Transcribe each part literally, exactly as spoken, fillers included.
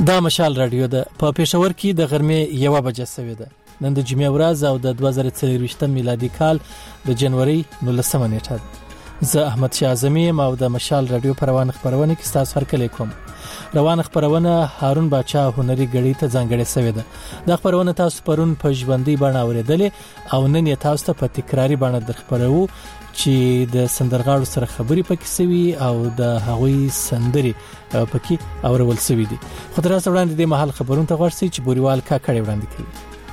دا مشال رادیو ده. په پېښور کې د غرمې یوه بجه سوې ده. نن د جمعې ورځ او د دوه زره څلرویشتم میلادي کال د جنوري نولسمه نیټه ده. زه احمد شاه اعظمي یم او د مشال رادیو په روانه خپرونه کې ستاسو هرکلی کوم. روانه خپرونه هارون باچا هنري ګړۍ ته ځانګړې سوې ده. دا خپرونه تاسو پرون په ژوندۍ بڼه اورېدلې او نن یې تاسو ته په تکراري بڼه در خپروو چې د سندرغاړو سره خبرې پکې سوي او د هغوی سندري پکې اورول سوي دي. خو تر اوسه وړاندې د محل خبرونو ته غوښتي چې بوريوال کاکړ وړاندې کوي.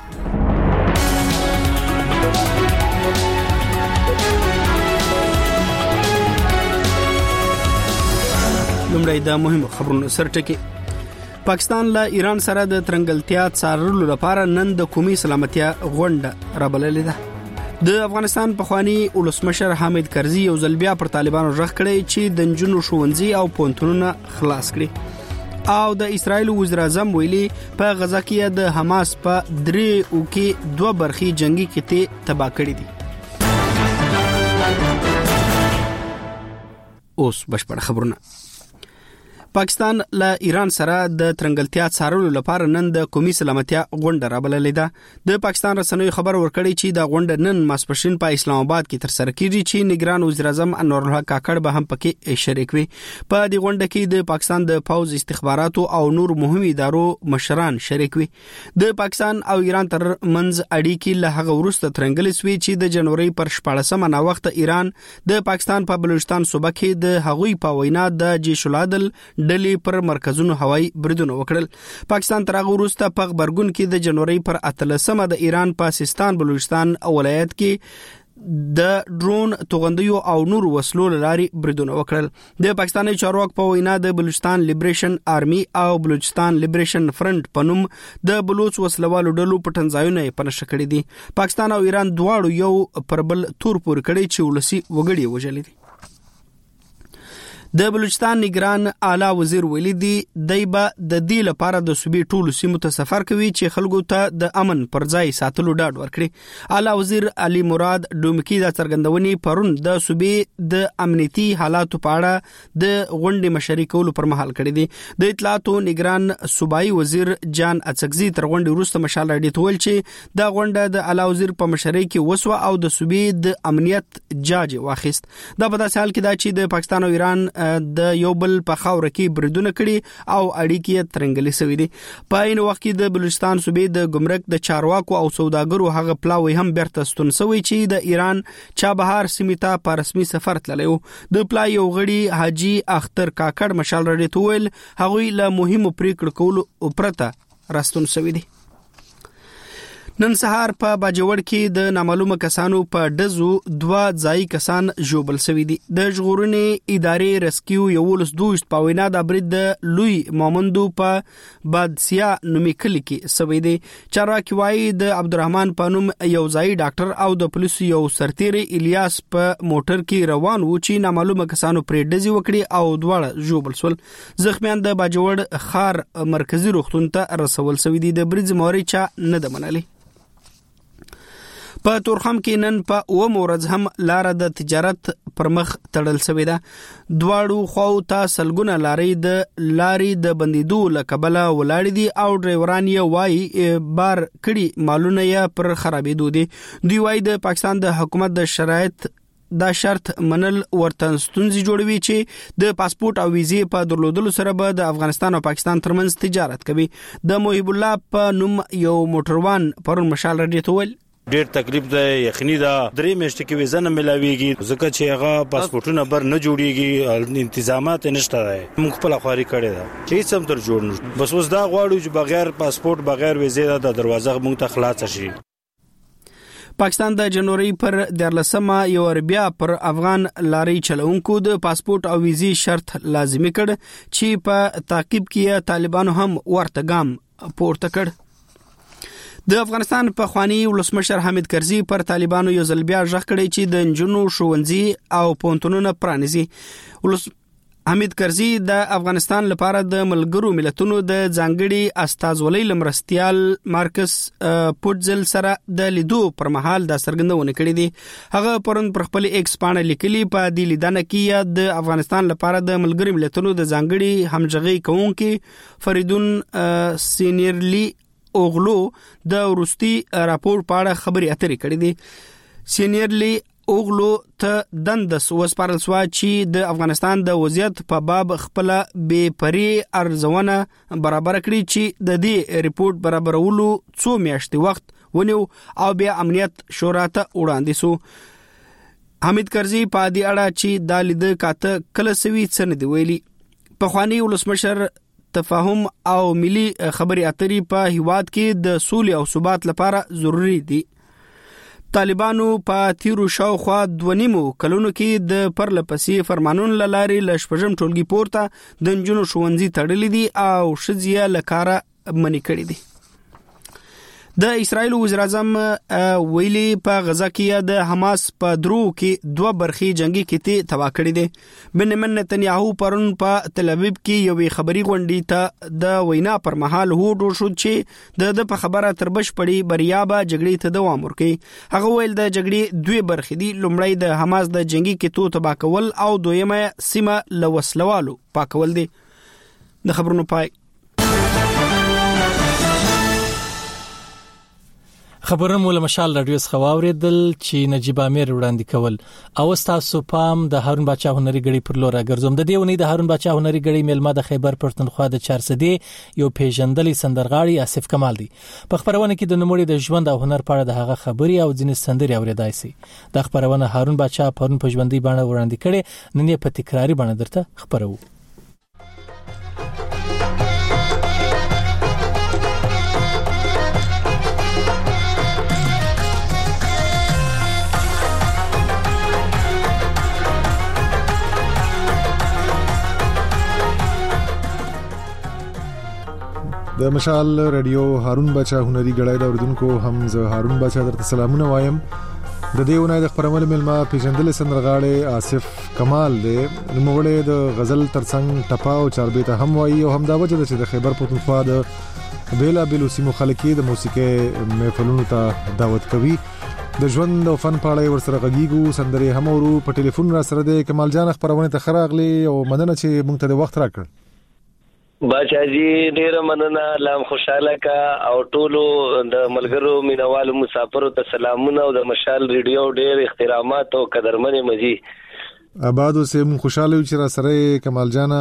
لومړی د مهمو خبرونو سرټکی. پاکستان له ایران سره د ترنګلتیا څارلو لپاره نن د قومي سلامتیا غونډه رابللې ده. د افغانستان پخوانی ولسمشر حامد کرزي یو ځل بیا پر طالبانو ژغ کړی چې د نجونو ښوونځي او پونتونونه خلاص کړي. او د اسرایل وزیر اعظم ویلي په غزا کې د حماس په درې او کې دوه برخې جنگي قطعې تباه کړې دي. اوس بشپړ خبرونه. پاکستان له ایران سره د ترنګلتیا څارلو لپاره نن د قومي سلامتیا غونډه رابللې ده. د پاکستان رسنیو خبر ورکړی چې دا غونډه نن ماسپښین په اسلام آباد کې ترسره کیږي چې نگران وزیر اعظم انور الحق کاکړ به هم پکې شریک وي. په دې غونډه کې د پاکستان د پوز استخباراتو او نور مهم ادارو مشران شریک وي. د پاکستان او ایران تر منځ اړیکې له هغه وروسته ترنګلې سوي چې د جنوري پر شپاړسمه نا وخت ایران د پاکستان په بلوچستان صوبه کې د هغوی په وینا د جیش العدل ډلې پر مرکزونو هوایي بریدونه وکړل. پاکستان تر هغه وروسته په خبرګون کې د جنوري پر اتلسمه د ایران په سیستان بلوچستان ولایت کې د ډرون توغندیو او نور وسلو لاري بریدونه وکړل. د پاکستاني چارواکو په وینا د بلوچستان لیبریشن آرمي او بلوچستان لیبریشن فرنٹ په نوم د بلوچ وسلوالو ډلو پټنځایونه یې پنځه کړي دي. پاکستان او ایران دواړو یو پر بل تور پور کړي چې ولسی وګړي وژلي دي. د بلوچستان نگران اعلی وزیر ویلي دی دایبه د دې لپاره د صوبې ټولو سیمو ته سفر کوي چې خلکو ته د امن پر ځای ساتلو ډاډ ورکړي. اعلی وزیر علي مراد ډومکی دا څرګندونې پرون د صوبې د امنیتي حالاتو په اړه د غونډې مشري کولو پر مهال کړې دي. د اطلاعاتو نگران صوبایي وزیر جان اڅکزي تر غونډې وروسته مشال راډیو ته ویل چې دا غونډه د اعلی وزیر په مشرۍ کې وسوه او د صوبې د امنیت جاج واخیست. دا په داسې حال کې دا چې د پاکستان او ایران د یو بل په خاوره کې بریدونه کړي او اړیکې ترنګلې شوې دي. په این وخت کې د بلوچستان صوبې د ګمرک د چارواکو او سوداګرو هغه پلاوی هم بیرته ستون شوی چې د ایران چابهار سیمې ته په رسمي سفر تللی و. د پلای یو غړي حاجی اختر کاکړ مشال راډیو ته ویل هغوی له مهمو پریکړو کولو پرته راستون شوي دي. نن سهار په باجوړ کې د نامعلومه کسانو په ډزو دوه ځای کسان ژوبل شوي دي. د ژغورنې ادارې رسکیو یولس دویشت په وینا د برید د لوی مومندو په بادسیا نومي کلي کې شوی دی. چارواکي وایي د عبدالرحمن په نوم یو ځای ډاکټر او د پولیسو یو سرتیری الیاس په موټر کې روان و چې نامعلومه کسانو پرې ډزې وکړي او دواړه ژوبل شول. زخمیان د باجوړ ښار مرکزي روغتون ته رسول شوي دي. د برید ذمہواري چا نه ده منلې. په تورخم کې نن په اوم ورځ هم لار د تجارت پر مخ تړل شوې ده. دواړو خواو ته سلګونه لارې د لارې د بندیدو لکبله ولاړې دي او ډرایوران یې وایي بار کړي مالونه یې پر خرابېدو دي. دوی وایي د پاکستان د حکومت د شرایط دا شرط منل ورته ستونزې جوړوي چې د پاسپورت او ویزې په درلودلو سره به د افغانستان او پاکستان ترمنځ تجارت کوي. د محب الله په نوم یو موټروان پرون مشال راډیو ته ویل ډیر تکلیف ده، یخنی ده، درې میاشتې کې ویزه نه ملاویږي ځکه چې هغه پاسپورتونه بر نه جوړیږي، انتظامات نشته ده. موږ خپل خواري کړې ده چې هیڅ هم تر جوړ نه. بس اوس دا غواړو چې بغیر پاسپورت بغیر ویزې د دروازه موږ ته خلاص شي. پاکستان د جنوري پر دیارلسمه یو بیا پر افغان لاري چلونکو د پاسپورت او ویزې شرط لازمي کړ چې په تعقیب کې طالبانو هم ورته ګام پورته کړ. د افغانستان په خوانی ولسمشر حامد کرزي پر طالبانو یو ځل بیا ژغ کړی چې د نجونو ښوونځي او پونتونونه پرانیزي. ولس حمید کرزي د افغانستان لپاره د ملګرو ملتونو د ځانګړي استازولۍ لمرستيال مارکس پوټزل سره د لیدو پر مهال د سرګندونه کړې دي. هغه پرون پر خپل ایکس باندې لیکلي په دې لیدنه کې د افغانستان لپاره د ملګرو ملتونو د ځانګړي همغږي کوونکي فریدون سینیرلی اوغلو د ورستي راپور په اړه خبري اترې کړې دي. سینیرلی اوغلو ته دندس وسپارل سوا چې د افغانستان د وضعیت په باب خپل بې پرې ارزونه برابر کړي چې د دې ریپورت برابرولو څو میاشتې وخت ونیو او بیا امنیت شورا ته وړاندې سو. حمید کرزي په دې اړه چې د لید کاته کله سوي څه نه دی ویلي. په خواني ولسمشر تفاهم او ملي خبري اترې په هیواد کې د سولې او ثبات لپاره ضروری دي. طالبانو په تیرو شاوخوا دونیمو کلونو کې د پرلپسې فرمانونو لاري ل شپږم ټولګي پورته د نجونو ښوونځي تړلې دي او شذیه لکاره منې کړې دي. د اسرایل وزیر اعظم ویلي په غزا کې د حماس په درو کې دوه برخي جنگي کېته تباہ کړې دي. بنیامین نتنیاهو پرون په تل ابیب کې یوې خبري غونډې ته د وینا پر مهال هوډ شو چې د د په خبره تر بشپړي بریا به جګړې ته دوام ورکړي. هغه ویل د جګړې دوه برخې دي. لومړی د حماس د جنگي کېتو تباہ کول او دویمه سیمه لوسلوالو پاکول دي. د خبرونو پای. خبرونه مول مشال رادیو څخه واوریدل چې نجیب امیر وړاندې کول او تاسو پام د هارون باچا هنري غړي پر لور راګرځوم. د دیونی د هارون باچا هنري غړي میلمه د خیبر پښتونخوا د چارسدي یو پیژندلې سندرغاړي آصف کمال دی. په خبرونه کې د نوموړي د ژوند او هنر په اړه د هغه خبري او ځینې سندري اوریدای سي. د خبرونه هارون باچا پرون په ژوندۍ باندې وړاندې کړي، نن یې په تکراری باندې درته خبرو. د مشال رادیو هارون باچا هنري غړای دا اوردونکو هم زه هارون باچا درته سلامونه وایم. د دیونه د خبرمل ملما پیژندل سندرغاړي آصف کمال دی. نوموړی د غزل ترڅنګ ټپا او چاربیته هم وایي او هم دا وجه ده چې د خیبر پښتونخوا د بیلا بیلو سیمو خلکې د موسیقي محفلونو ته دعوت کوي. د ژوند او فن په اړه ورسره غږیږو سندري هم ورو په ټلیفون را سره د کمال جان خبرونه ته خراغلي او مننه چې مونږ ته د وخت راکړ. باچا جی ډیره مننه، لام خوشاله کا او ټولو د ملګرو مینوالو مسافرو ته سلامونه او د مشال ریډیو ډیر احترامات او قدرمنې مزي آبادو سه مون خوشاله چې را سره کمال جان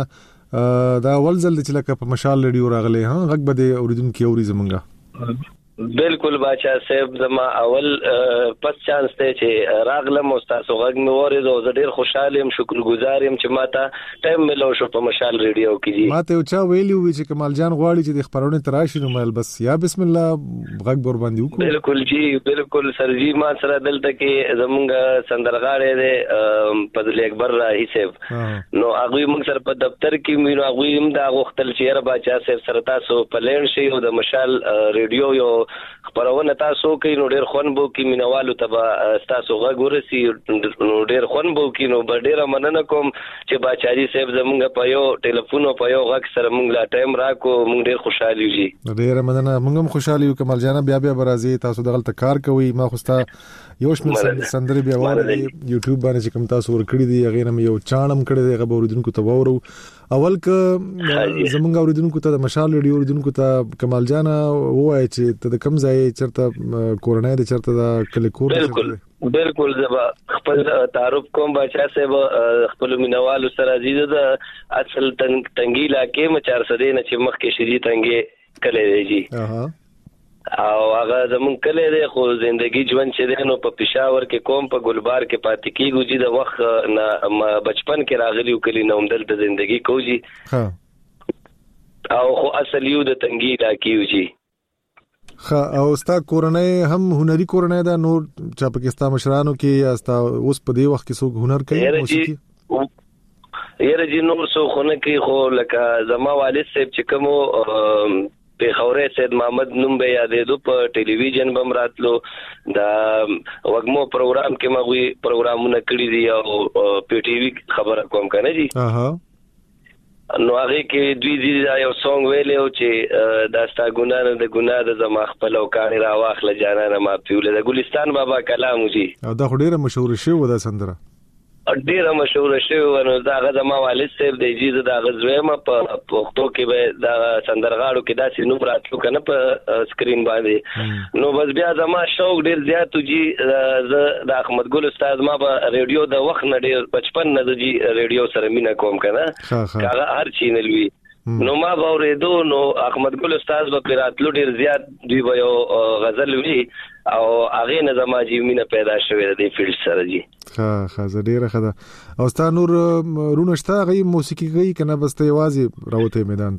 دا اول ځل چې لکه په مشال ریډیو راغلی ها غږ بده اوریدونکو اوري زمونږه. بالکل باچا صاحب زما اول پس چانس ته چې راغلم او تاسو غږ مې اورید او زه ډیر خوشاله یم، شکرګزار یم چې ماته ټایم ملو شو په مشال ریډیو کې. جی ماته او چا ویلی وی چې کمال جان غواړي چې د خبرونه تراشي نو مل بس یا بسم الله غږ بور باندې وکړو. بالکل جی بالکل سر جی ما سره دلته کې زمونږ سندرغاړي دي فضل اکبر راهي صاحب نو هغه موږ سره په دفتر کې مینو هغه هم دا غوښتل چې را باچا صاحب سره تاسو پلان شي او د مشال ریډیو یو خبرونه تاسو کې نو ډیر خون بو کې مینوالو ته تاسو غږ ورسي نو ډیر خون بو کې نو ډیر مننه کوم چې باچاري صاحب زمونږ په یو ټلیفون او په یو غږ سره مونږ لا ټایم راکو مونږ ډیر خوشاله یو. ډیر مننه، مونږ هم خوشاله یو. کمال جان بیا بیا برازي تاسو دغه کار کوي ما خوستا یو شمن سندري بیا واره یوټیوب باندې چې کوم تاسو ور کړی دی هغه نم یو چانم کړی دی هغه اوریدونکو ته وورو. اول ک زمونږ اوریدونکو ته د مشال ریډیو اوریدونکو ته کمال جان وای چې ته د کم ځای چرته کورنۍ د چرته د کلیکور. بالکل بالکل زبا خپل تعارف کوم باچا صاحب خپل مینوالو سره عزیز د اصل تنګی علاقې مچار سره نه چې مخ کې شری تنګي کله دی جی اها او هغه زمون کله دی خو ژوندۍ ژوند چې دی نو په پېښور کې کوم په ګلبار کې پاتې کیږي جی د وخت نه بچپن کې راغلی کلی نو دل د ژوندۍ کوجی ها او خو اصل یو د تنګی علاقې جی خا او ستا کورنۍ هم هنري کورنۍ دا نور چا پاکستان مشرانو کې استا اوس په دې وخت کې څوک هنر کوي موسیقي یره جی نور څو خونه کې خو لکه زما والد صاحب چې کوم په خورې سید محمد نوم به یادېدو په ټلویزیون بم راتلو دا وګمو پروګرام کې مغوي پروګرامونه کړی دي او په ټي وي خبره کوم کنه جی اها نو هغه کې دوی دې یو سونګ ویلو چې داستا ګناه د ګناه د زما خپل او کاني را واخله جانانه ما پیوله د ګلستان بابا کلام جی او دا ډیره مشهور شی و دا سندره ډیره مشهور شی و نو دا هغه زما والد صاحب د جیزه دا غزوېما په پښتو کې به دا سندرغاړو کې داسې نو راتلو کنه په سکرین باندې نو بس بیا زما شوق ډیر زیات جی د احمد ګل استاد ما په ریډیو د وخت نه ډیر بچپن نه جی ریډیو سره مینا کوم کنه هغه هر چینل وی نو ما باورېدو نو احمد ګل استاد په پیراتلو ډیر زیات دی یو غزل وی او هغه نه زما جی مینا پیدا شوې د فیلډ سره جی ها ها زډیره خدا او ستا نور رونشتا غي موسیقي کوي کنه بس ته یوازې راوته میدان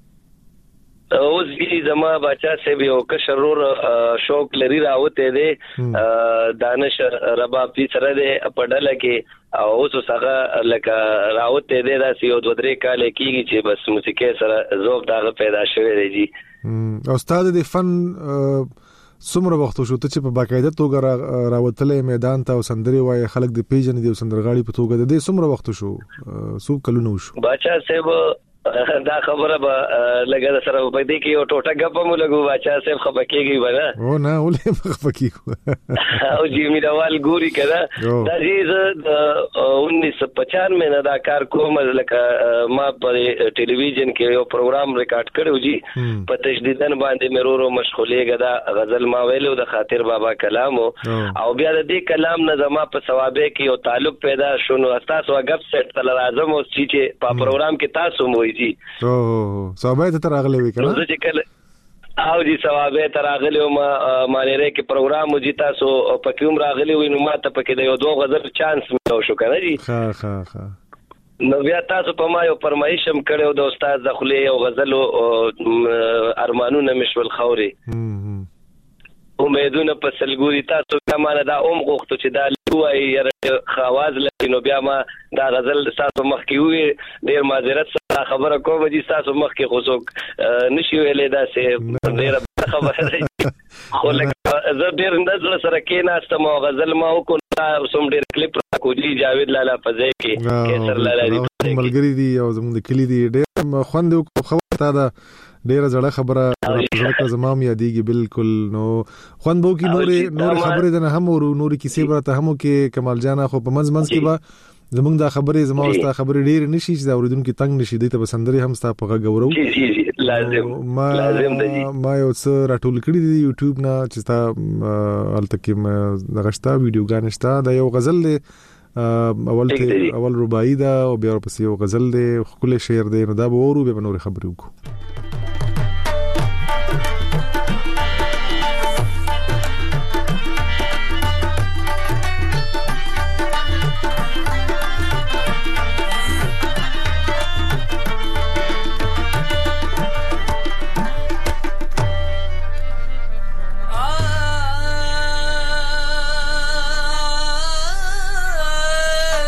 ته اوس دې زما بچا سه به او کشرور شوق لري راوته دې دانش رباب دې سره دې پډل کې او اوس هغه لکه راوته دې داسې یو دوه درې کال کېږي چې بس موسیقي سره ذوق دا پیدا شوی دی جی او استاد دې فن څومره وخت شو ته چې په باقاعده توګه راوتلې میدان ته او سندري وای خلک د پیژن دي سندرغاړي په توګه د دې څومره وخت شو څو کلونه شو بچا صاحب دا خبره به لګا سره په دې کې یو ټوټه غپ مو لګو بچا صاحب خپکیږي بنا او نه ولې خپکیږي او جی میروال ګوري کړه دا چې انیس سو پچانوے نه دا کار کوم لکه ما په ټلویزیون کې یو پروګرام ریکارډ کړو جی په تجدیدن باندې مرورو مشغولېګه دا غزل ما ویلو د خاطر بابا کلام او بیا د دې کلام نه زما په ثوابه کې یو تعلق پیدا شونه تاسو غپ سیټ تل راځم او چې په پروګرام کې تاسو مو جی او ثوابه ته راغلي وی کنه نو چې کله او جی ثوابه ته راغلي او ما مانره کې پروګرام مو جی تاسو په کوم راغلي وی نو ما ته پکې د یو دوه غزل چانس ملو شو کنه جی ها ها ها نو بیا تاسو په ما یو فرمایش هم کړو د استاد دخلي او غزل او ارمانونه مشول خوري امیدونه په سلګوري تاسو کمانه دا اوم غوښتو چې دا لوی یره خواز لري نو بیا ما دا غزل تاسو مخ کې وي ډیر معذرت سره خبره کوم چې تاسو مخ کې خوڅوک نشي ویلې دا سه ډیر خبره ده خو لکه زه ډیر نظر سره کې ناستم او غزل ما وکړ سم ډیر کلیپ را کوجی جاوید لالا فزای کې کیسر لالا دی ملګری دی او زموږ د کلی دی ډیر خوند خبره تا دا ډیره زړه خبره راځه زمام یادېږي بالکل نو خوان بو کی نورې نور خبرې ده هم او نورې کیسې برته هم کې کمال جان خو په منځ منځ کې به زمونږ دا خبرې زما واسطه خبرې ډېر نشي چې دا اوریدونکو تنگ نشي دي ته بسندري هم ستا په غوورو جی جی لازم ما لازم دی ما یو څه راټول کړی دی یوټیوب نه چې تا التکه ما غشتا ویډیو غانشتا دا یو غزل دی اول ته اول رباعي دا او بیا ورپسې یو غزل دی خپل شعر دی نو دا به ورو به نور خبرې وکړو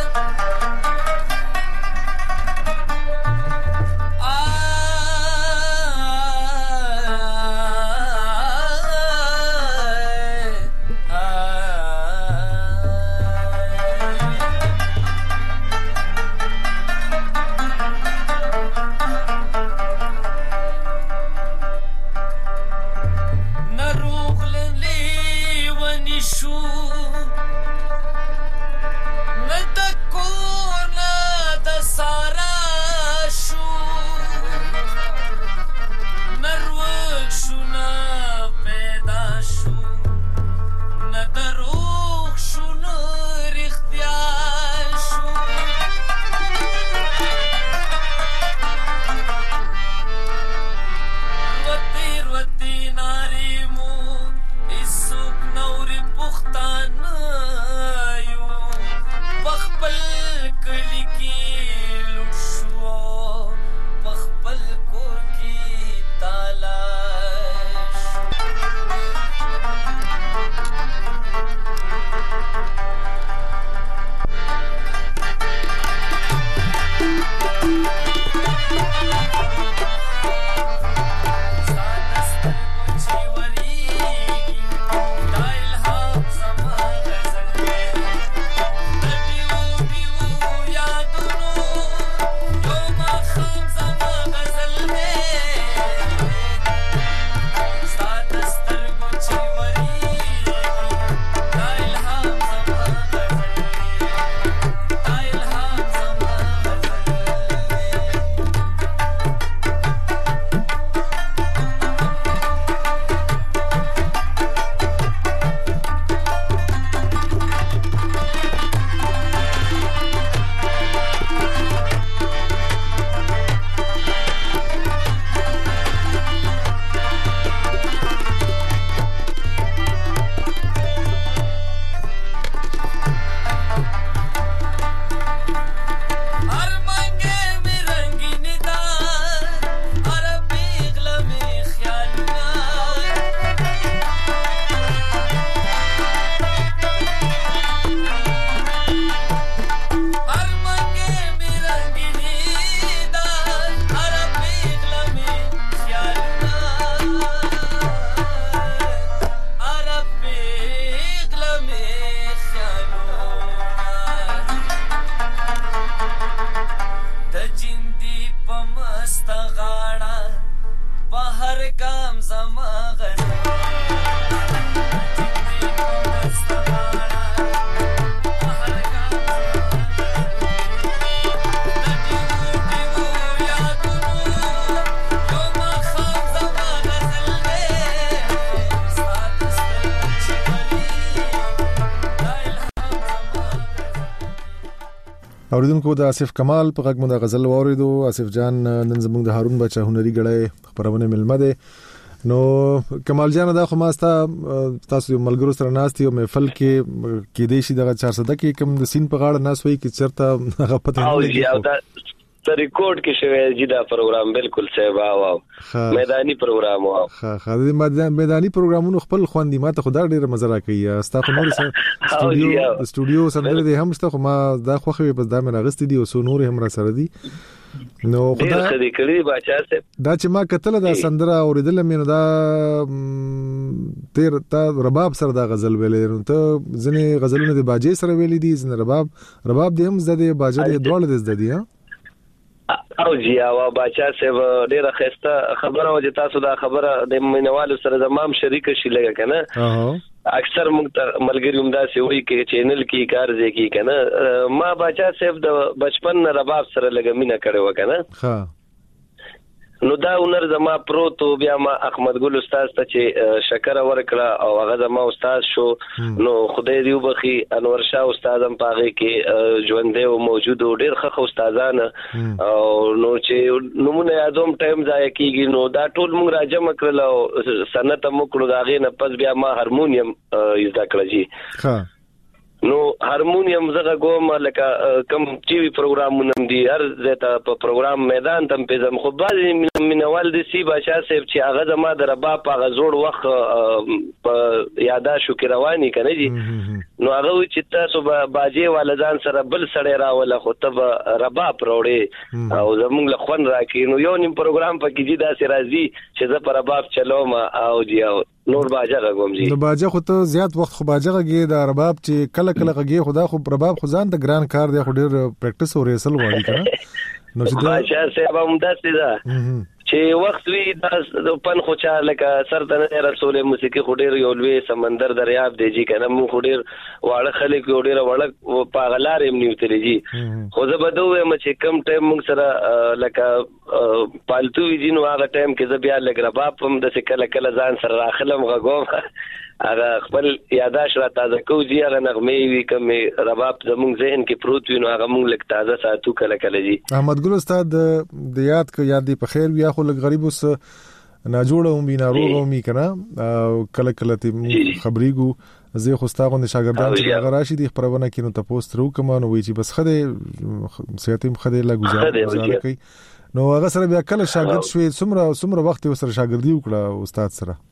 Ah اوریدونکو د آصف کمال په غږ مونږ غزل واوریدو. آصف جان نن زموږ د هارون بچا هنري غړی خبرونه ملمه ده. نو کمال جان دا خو ما تاسو ملګرو سره ناست یو محفل کې کې دې شي دغه چار صد کې کوم د سین په غاړه ناس وای کې چرته هغه پته نه لګي او دا ته ریکارډ کې شوی چې دا پروګرام بالکل سیوا واو میداني پروګرام واو. ها ها د میداني پروګرامونو خپل خوندې ماته خدای ډیره مزه راکړي. تاسو نور سره سټوډیو سټوډیو سره دې هم شته خو ما دا خوخه په دامه راغستې دي او سو نور هم را سره دي. نو خدای دې کړی بچا سه دا چې ما کتل دا سندره اوریدل مې نو دا تیر تا رباب سره دا غزل ویلې نو ته ځنې غزلونه د باجې سره ویلې دي ځنې رباب رباب دې هم زده باجې دې دوړل دې زده دي ها او جی او بچا سه ډیره خسته خبره او تاسو دا خبره د مینوالو سره زمام شریک شي لګه کنه. اکثر موږ ملګری هم دا سی وی کې چینل کې کار ځي کې کنه ما بچا سیف د بچپن رباب سره لګه مینا کړو کنه. ها نو دا ونر زما پروتو بیا ما احمد ګل استاد ته چې شکر ورکړه او هغه زما استاد شو. نو خدای دې وبخي انور شاه استاد هم پاغه کې ژوندې او موجود ډېر ښه استادان او نو چې نمونه یادوم ټایم ځای کېږي نو دا ټول موږ راجم کړل او سنت مو کړو دا غې نه پس بیا ما هارمونیم زده کړی جی. ها نو هارمونیم زغه کوم لکه کم ټي وي پروګرامونه دي هر زته په پروګرام میدان تم په زم خو باز مینوال دي سی بچا سیب چې هغه زما د ربا په غزوړ وخت په یادا شو کې رواني کنه جی. نو هغه چې تاسو باجې والدان سره بل سړی راول خو ته ربا پروړې او زمونږ لخوا راکې نو یو نیم پروګرام په کې دي دا سي راځي چې زه پر رباب چلوم او جی او نور باجه غوم جی. نو باجه خو ته زیات وخت خو باجه غږی دا رباب چې کله کله غږی خدا خو رباب خو ځان د ګران کار دی خو ډیر پریکټیس او ریسل غواړي کنه. نو چې دا باجه سبا هم داسې ده چې وخت وی د پن خو چا لکه سر ته رسول موسیقي خو ډیر یو لوی سمندر دریاب دی جی کنه مو خو ډیر واړه خلک یو ډیر وړه پاغلار هم نیوتلی جی. خو زه به دوه م چې کم ټایم موږ سره لکه پالتو وی جی نو هغه ټایم کې زه بیا لګ رباب هم د کله کله ځان سره راخلم غوم هغه خپل یاداش را تازه کو جی هغه نغمه وی کوم رباب زموږ ذهن کې پروت وي نو هغه موږ لک تازه ساتو کله کله جی. احمد ګل استاد د یاد ک یاد دی په خیر بیا خو لګ غریب وس نه جوړه هم بنا روغ هم کنه کله کله ته خبرېګو زه خو ستاغو د شاګردان چې هغه راشي د خبرونه کینو ته پوسټ رو کوم نو وی چې بس خده سیاتم خده لا گزاره کوي نو هغه سره بیا کله شاګرد شوی څومره څومره وخت سره شاګردي وکړه استاد سره.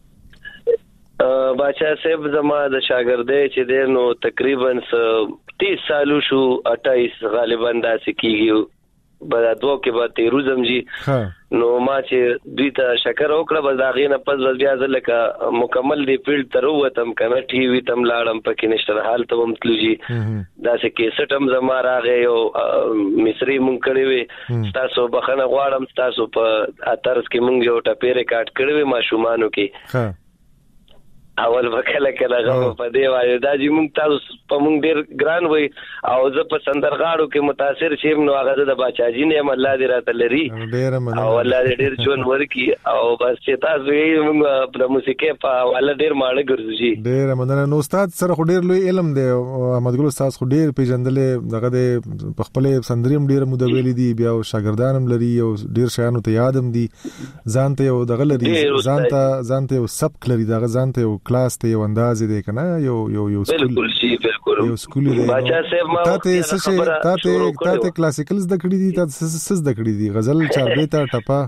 باچا صاحب زما د شاګردې چې دی نو تقریبا تیس سالو شو اٹھائیس غالبا داسې کېږي به دوه کې به تیروزم جی. نو ما چې دوی ته شکر وکړه بس دا غې نه پس بس بیا زه لکه مکمل دی فیلډ ته ووتم کنه ټي وي ته هم لاړم پکې نشته حال ته هم تلو جی. داسې کیسټ هم زما راغی او مصري مونږ کړی وی ستاسو بخښنه غواړم ستاسو په اترس کې مونږ یو ټپې ریکارډ کړی وی ماشومانو کې اول وکړه کله غو په دی وایي دا چې مونږ تاسو په مونږ ډیر ګران وای او زه په سندرغاړو کې متاثر شیم نو هغه د باچاجي نه الله دې راته لري او الله دې ډیر چون ورکی او بس چې تاسو یې مونږ د موسیقي په والا ډیر ماړه ګرځي. ډیر مننه. نو استاد سره خو ډیر لوی علم دی احمد ګل استاد خو ډیر پیژندلې دغه د په خپل سندریم ډیر مدویل دي بیا شاګردان هم لري او ډیر شیانو ته یادم دي ځان ته یو دغه لري ځان ته ځان ته یو سبق لري دغه ځان ته یو کلاس ته یو انداز دی کنه یو یو یو بالکل شي بالکل یو سکول دی. باچا صاحب ما ته څه ته ته ته کلاسیکل زده کړی دي ته څه زده کړی دي غزل چاربیتا ټپا.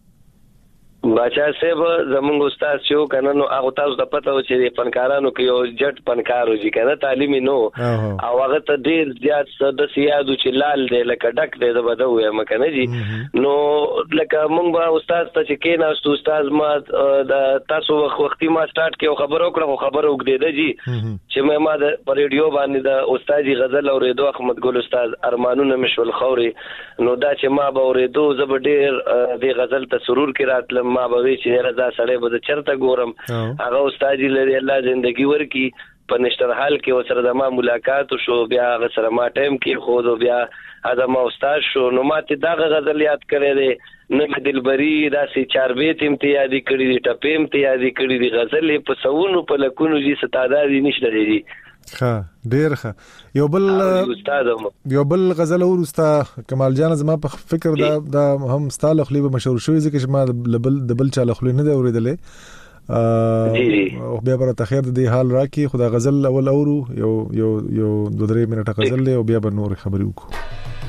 باچا صاحب زمونږ استاد چې کنه نو هغه تاسو ته پته و چې فنکارانو کې یو جټ فنکارو چې کنه تعلیمي نو او هغه ته ډیر زیات د سیادو چې لال دی لکه ډک دی د بده وې مکنه جی. نو لکه مونږ به استاد ته چې کېناستو استاد ما د تاسو وختي ما سٹارټ کې خبرو کړو خبرو وګدې جی چې ما ما د ریډیو باندې د استادي غزل اورېدو احمد ګل استاد ارمانونه مشول خوري نو دا چې ما به اورېدو زب ډیر د غزل ته سرور کې راتلم ما به چې رضا سړی به چرته ګورم هغه استاد لري الله ژوندۍ ورکی په نشتر حال کې وسره د ما ملاقات شو بیا هغه سره ما ټایم کې خو دو بیا ادم استاد شو نو ماته دا غزل یاد کړی دی نه دلبری داسې چار بیت امتیازي کړی دی ټپې امتیازي کړی دی غزل په سونو په لکونو جی ستاداري نشته دی ښه ډیر ښه. یو بل استاد یو بل غزل ورستا کمال جان زما په فکر دا دا هم ستاله خلی به مشهور شوی ځکه چې ما بل د بل چاله خلی نه دی اوریدلې او بیا بر ته خیر د حال راکی خدا غزل اول اورو یو یو یو دوه درې منټه غزل له او بیا به نور خبرې وکړو.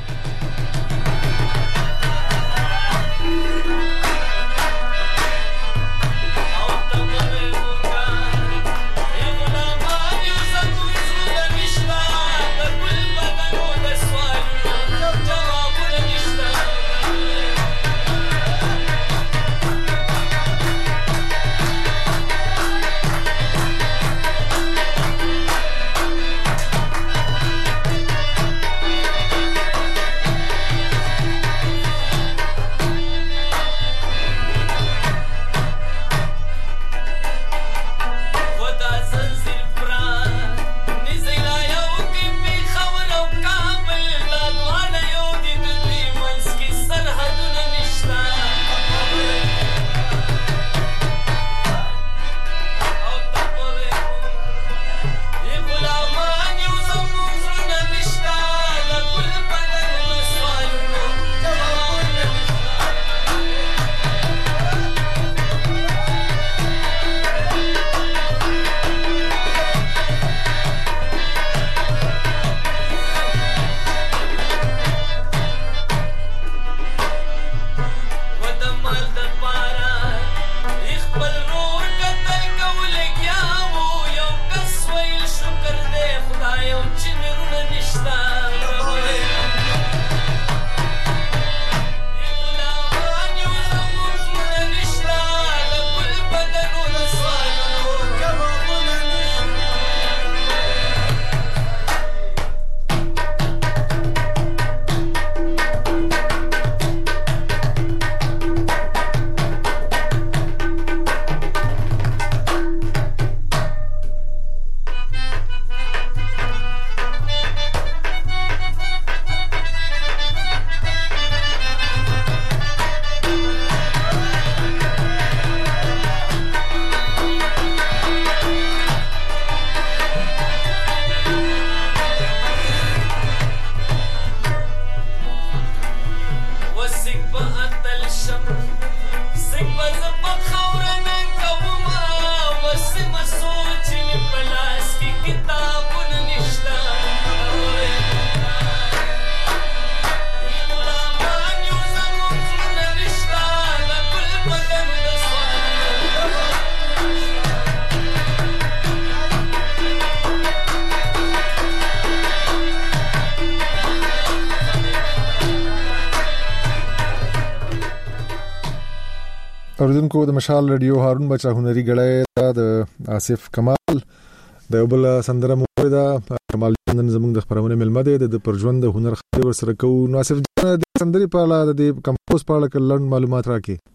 اوریدونکو د مشال رادیو هارون بچا هنري غړای د آصف کمال د یو بل سندره مو دا کمال جان زموږ د خبرونه ملمه ده د پرژوند د هنر خبر ورسره کو نو آصف جان د سندري په اړه د کمپوز په اړه کلن معلومات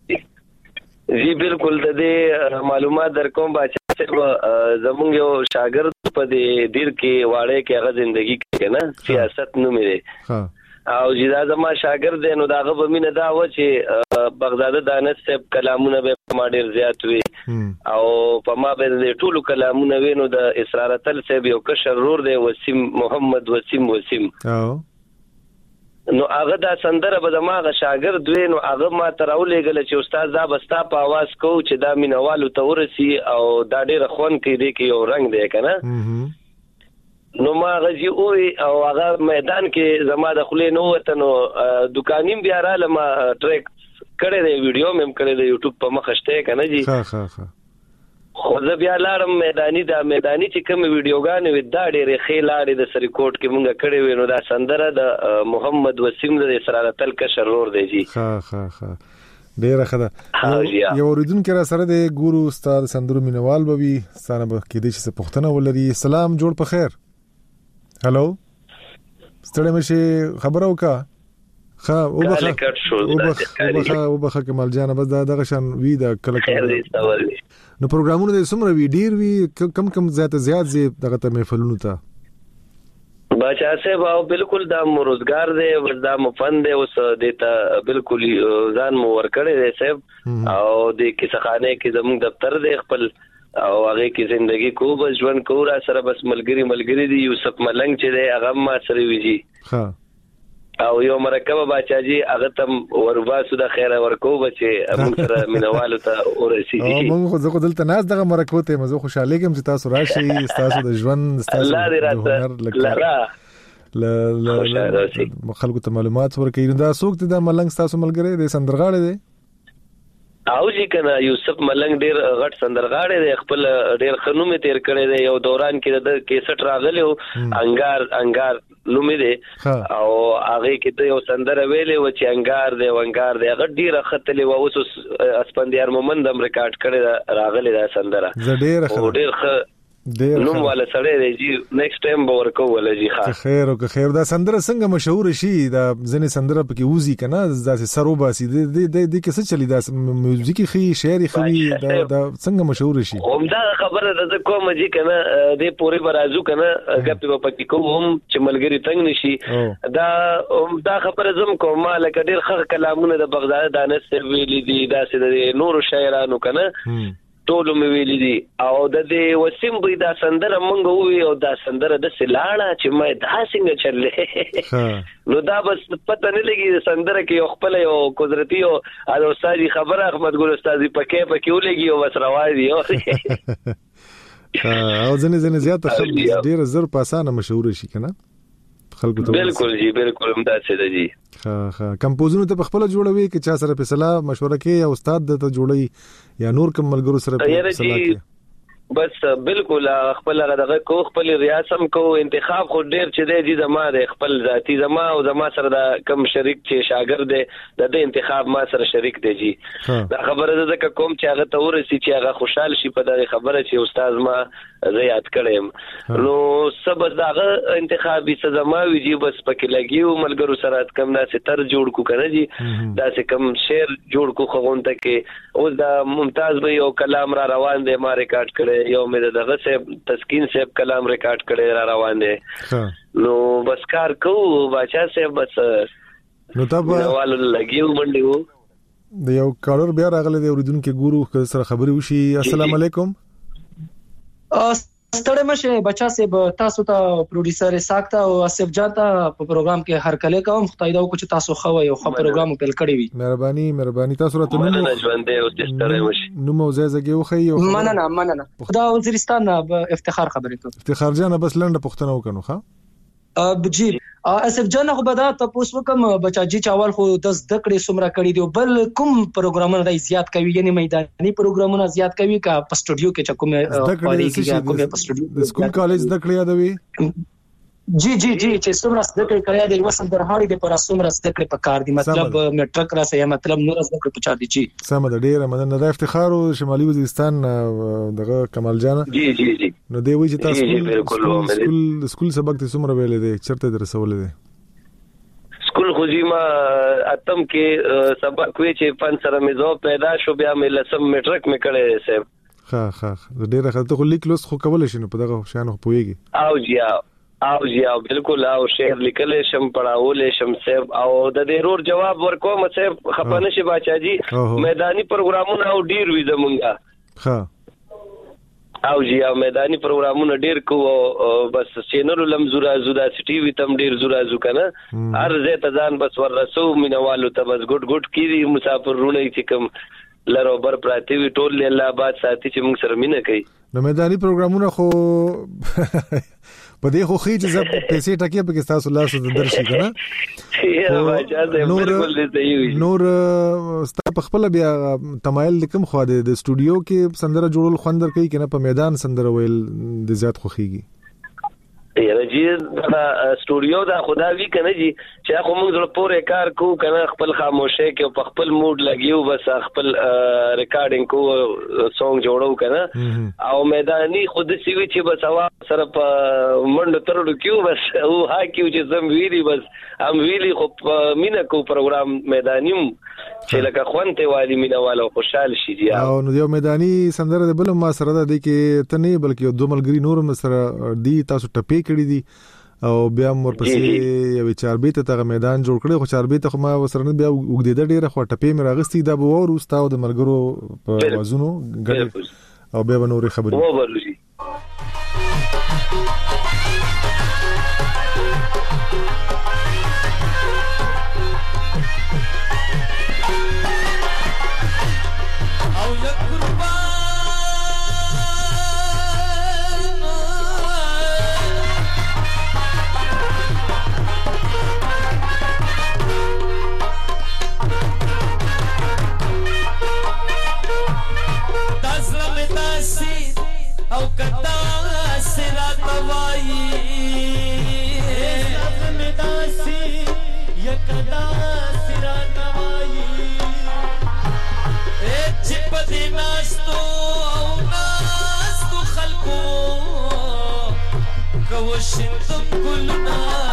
راکې. جی بالکل د دې معلومات درکوم بچا زموږ یو شاګرد په دې دیر کې واړې کې هغه ژوندۍ کې نه سیاست نو مې ها او جدا زما شاګرد دی نو داغه په مینه دا و چې بغداد دانش صاحب کلامونه به ما ډیر زیات وي او په ما به ټولو کلامونه وینو د اسرار تل صاحب یو کشر رور دی وسیم محمد وسیم وسیم او نو هغه دا سندره به ما غ شاګرد وی نو هغه ما تراولېګل چې استاد دا بستا په आवाज کو چې دا مینوالو ته ورسی او دا ډیر خون کې دی کې یو رنگ دی کنه نو ما غزي اوي او هغه میدان کې زما د خلې نو وته نو دکانیم بیا را لما ټریک کړه دی ویډیو مم کړه دی یوټیوب په مخشته کنه جی ها ها ها خو زه بیا لارم میداني دا میداني چې کوم ویډیوګان وي دا ډېرې ښې لارې د سریکوټ کې مونږ کړې وي نو دا سندره د محمد وسیم د اسرار تل کشر رور دی جی ها ها ها ډېر خدا یو اوریدونکو را سره د ګورو استاد سندرو مینوال بوي ستانه به کې دي چې پښتنه ولري. سلام جوړ په خیر. هلو ستړی مشه خبره وکا خا او بخا او بخا او بخا کمال جان بس دا دغه شان وی دا کله کله نو پروګرامونه د سمره وی ډیر وی کم کم زیات زیات زی دغه ته محفلونو ته بچا صاحب او بالکل دا روزګار دی وردا مفند دی اوس دیتا بالکل ځان مو ور کړی دی صاحب او د کیسه خانه کې زموږ دفتر دی خپل او هغه کې ژوندۍ کو بس ژوند کو را سره بس ملګری ملګری دی یوسف ملنګ چې دی هغه ما سره ویجی ها او یو مرکبه باچاجي هغه تم ورباسو د خیره ورکو بچي موږ سره مینوالو ته ورسیږي او موږ خو زه دلته ناز دغه مرکو ته مزه خوشاله کوم چې تاسو راشي تاسو د ژوند تاسو الله دې راته لرا ل ل خلکو ته معلومات ورکړي دا څوک ته د ملنګ تاسو ملګری دی سندرغاړي دی او جی کنه یوسف ملنګ ډیر غټ سندرغاړي دی خپل ډیر خنومه تیر کړی دی یو دوران کې د کیسټ راغلی او انګار انګار لومې دی او هغه کې ته یو سندره ویلې و چې انګار دی انګار دی هغه ډیر خطلې و اوس اسپندیار مومندم ریکارډ کړی راغلی دا سندره زه ډیر خو ډیر خ نو والا سره دی جی نیکسټ ټایم به ورکو ولا جی ښه خیر او خیر دا سندره څنګه مشهور شي دا ځنې سندره پکې وزي کنه داسې سرو باسي د د د کې څه چلی دا میوزیکي خي شعري خي دا دا څنګه مشهور شي همدا خبره ده کوم جی کنه د پوری برازو کنه غپې په پکې کوم چې ملګری تنگ نشي دا دا خبره زم کوم لکه ډیر ښه کلامونه د بغداد دانش ویلي دي دا سره نور شاعرانو کنه ټول مې ویلي دي او د دې وسیم به دا سندره مونږ وی او دا سندره د سلاړه چې مې دا څنګه چلې نو دا بس پته نه لګي سندره کې یو خپل یو قدرتي او د استاد خبره احمد ګل استاد پکې پکې ولګي او بس روای دی او ځنې ځنې زیاته خلک ډیر زر په اسانه مشهور شي کنه خلکو ته بالکل جی بالکل همدا څه دی جی ها ها کمپوزونه ته خپل جوړوي چې چا سره په صلاح مشوره کې یا استاد ته جوړي یا نور کوم ملګرو سره په صلاح کې بس بالکل خپل دغه کو خپل ریاسم کو انتخاب خو ډیر چې دی د ما د خپل ذاتی زما او زما سره د کم شریک چې شاګرد دی د انتخاب ما سره شریک دی جی دا خبره ده ک کوم چې هغه تورسي چې هغه خوشاله شي په دغه خبره چې استاد ما زه یاد کړم نو سبا دغه انتخابي سزما وی جی بس پکې لګیو ملګرو سره کم نه ستر جوړ کو کنه جی دا څه کم شعر جوړ کو خوونته کې اوس دا ممتاز به یو کلام را روان دی ما ریکارډ کړی یو مې دغه سه تسکین صاحب کلام ریکارډ کړي را روان دي نو بس کار کو باچا صاحب بس نو تب نوال لګیو منډیو د یو کالر بیا راغله دی اوریدونکو ګورو سره خبري وشي السلام علیکم ستړی مشه بچا صاحب تاسو ته پروډوسر ساکتا او اسف جاتا په پروګرام کې هر کله کوم خدای دا کو چې تاسو خو یو خو پروګرام پیل کړی وي مهرباني مهرباني تاسو راته نو نه ژوند دی او ستړی مشه نو موزه زګیو خو یو مننه مننه خدا وزیرستان افتخار خبرې ته افتخار جان بس لنډه پښتنه وکنو ښا جی اسف جان خو بدا تاسو کوم بچا جی چاول خو د زدکړې سمره کړی دی بل کوم پروګرامونه د زیات کوي یعنی میداني پروګرامونه زیات کوي کا په سټوډیو کې چا کومه پاري کې کومه په سټوډیو د سکول کالج زدکړې یادوي جی جی جی چې سمره زدکړې کړی دی وسم درهاړي د پر سمره زدکړې په کار دی مطلب میټرک را سه مطلب نور زدکړې په چا دی جی سم د ډیره مننه د افتخار شمالي وزیرستان دغه کمال جان جی جی جی نو دی وی چې تاسو سکول سکول سبق ته سمره ویلې دی چرته درسولې دی سکول خو جیما اتم کې سبق وی چې فن سره مزو پیدا شو بیا مې لسم میټرک مې کړی سیب ها ها ډیره خلک خو لیک لوس خو کول شي نو په دغه شان خو پويږي او جی او جی او بالکل او شعر لیکل شم پڑھاول شم سیب او د دې رور جواب ورکوم سیب خپانه شي باچا جی میدانی پروګرامونه او ډیر وی زمونږه ها او جی او میدانی پروګرامونه ډیر کو بس چینل لم زورا زودا سټي وی تم ډیر زورا زو کنه هر زه ته ځان بس ور رسو مینوالو ته بس ګډ ګډ کیدی مسافر رونه چې کوم لرو بر پراتی وی ټول الله آباد ساتي چې موږ سره مینه کوي نو میدانی پروګرامونه خو په دې خو خې چې زه پیسې ټکې په کې تاسو لاسو د درشي کنه نور نور ستا په خپل بیا تمایل کوم خو د سټوډیو کې سندره جوړول خوندر کوي کنه په میدان سندره ویل د زیات خوخيږي یاره جی دا سټوډیو دا خدا وی کنه جی چې خو موږ زړه پورې کار کو کنه خپل خاموشه کې په خپل موډ لګیو بس خپل ریکارډینګ کو سونګ جوړو کنه او میدانی خود سی وی چې بس هوا سره په منډ ترړو کیو بس او ها کیو چې زم ویلی بس ام ویلی خو مینا کو پروګرام میدانیم چې لکه خوانته والی مینا والو خوشحال شي جی او نو یو میدانی سندره د بل ما سره د دې کې ته نه بلکې دوه ملګری نور سره دی تاسو ټپې کړی دي او بیا مور پسې یو چاربې ته میدان جوړ کړی خو چاربې ته خو ما وسره بیا وګدیده ډیره خو ټپې مې راغستې دا به ورو ستاو د ملګرو په وازونو ګډ او بیا به نورې خبرې و بلوشي. او کتا سرا توائی مداسی یکدا سرا توائی اے چپ دی ناستو او ناستو خلقو کوشتم گلنا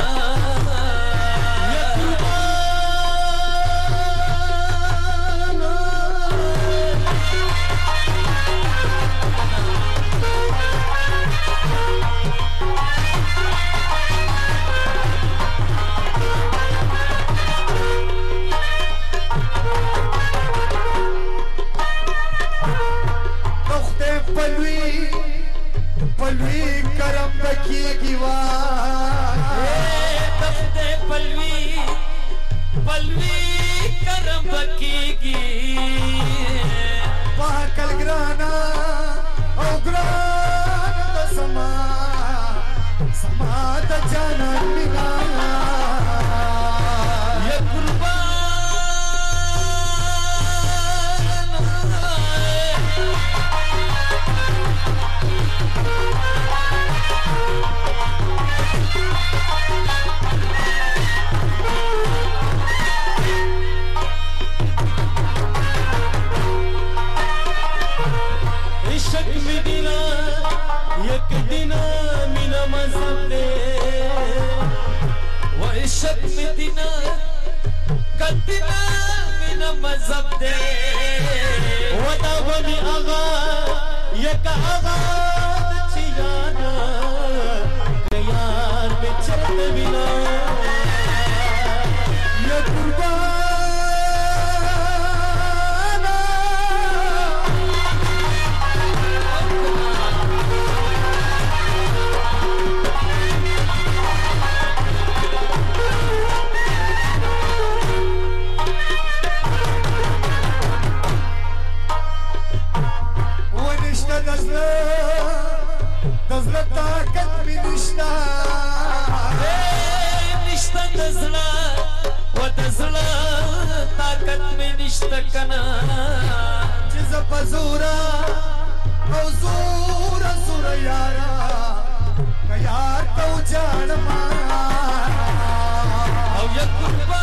پلوی کرم بکیگی وای تختے پلوی پلوی کرم بکیگی پاکل گرانا او گرانا دا سما سما دا جانا مینا یا قربان عشق میں دینا کتنا مینا مذہب دے ودا بنی آغا یک آغا چیانا قیار بچت بنا یا قربانا دزلا طاقت می نشتا نشتا دزلا و دزلا طاقت می نشتا کنا چیز پزورا او زورا زورا یارا کیار تو جان مارا او یا قربان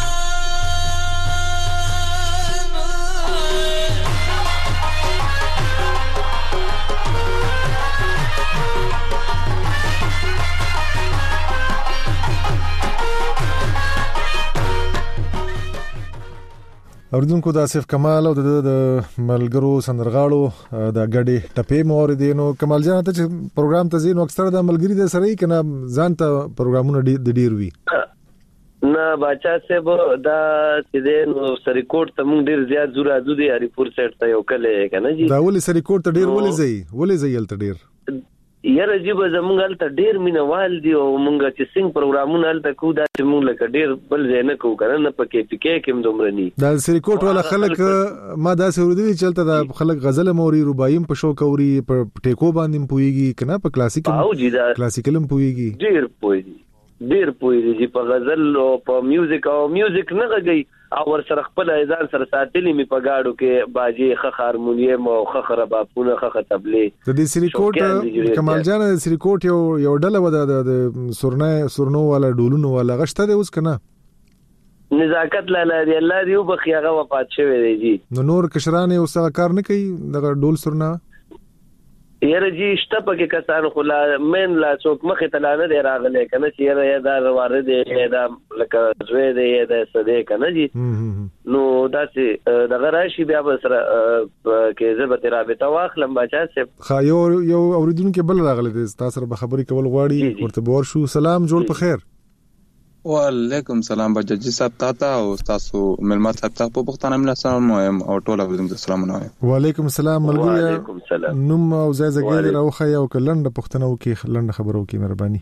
اوریدونکو د آصف کمال او د ملګرو سندرغاړو د غړي ټپې موردینو کمال جان ته پروګرام ته زینو اکثر د ملګری د سره کنه ځان ته پروګرامونه د ډیر وی نه بچا سه به دا چې نو سریکوټ ته مونږ ډیر زیات زورا زو دي هریپور سیټ ته یو کله کنه جی دا ولې سریکوټ ته ډیر ولې زی ولې زی ال ته ډیر یاره جیب زمونږ ال ته ډیر مینوال دی او مونږ چې څنګه پروګرامونه ال ته کو دا چې مونږ لکه ډیر بل ځای نه کو کنه نه پکې پکې کوم دومرني دا سریکوټ ولا خلک ما دا سعودي چلته دا خلک غزل موري ربایم په شو کوري په ټیکو باندې پويږي کنه په کلاسیک کلاسیکلم پويږي ډیر پويږي ډیر پويږي په غزل او په میوزیک او میوزیک نه غږی او ور سره خپل ایزان سره ساتلی می په گاډو کې باجی خخ هارمونیم او خخ ربابونه خخ تبلی د دې سریکوټ کمال جان د سریکوټ یو یو ډله و د سورنه سورنو والا ډولونو والا غشته دی اوس کنه نزاکت لاله دی الله دی وبخیغه وفات شوی دی جی نو نور کشرانه اوس کار نه کوي د ډول سورنه یاره جی شته پکې کسان خو لا مین لا څوک مخې ته لا نه دی راغلی کنه چې یاره یا دا وارد دی دا لکه زوی دی یا دا څه کنه جی نو داسې دغه راشي بیا به سره کې زه به ترې رابطه واخلم باچا صاحب ښه یو یو اورېدونکی بل راغلی دی تاسو سره به خبرې کول غواړي ورته به ورشو سلام جوړ په خیر وعلیکم سلام بجاجي صاحب تاسو او تاسو ملمات صاحب تاسو په پښتانه مل السلام او ټول علیکم السلام علیکم وعلیکم السلام ملګری وعلیکم السلام نوم او ځای زګی راوخه یو کلند پښتنو کې لند خبرو کې مهرباني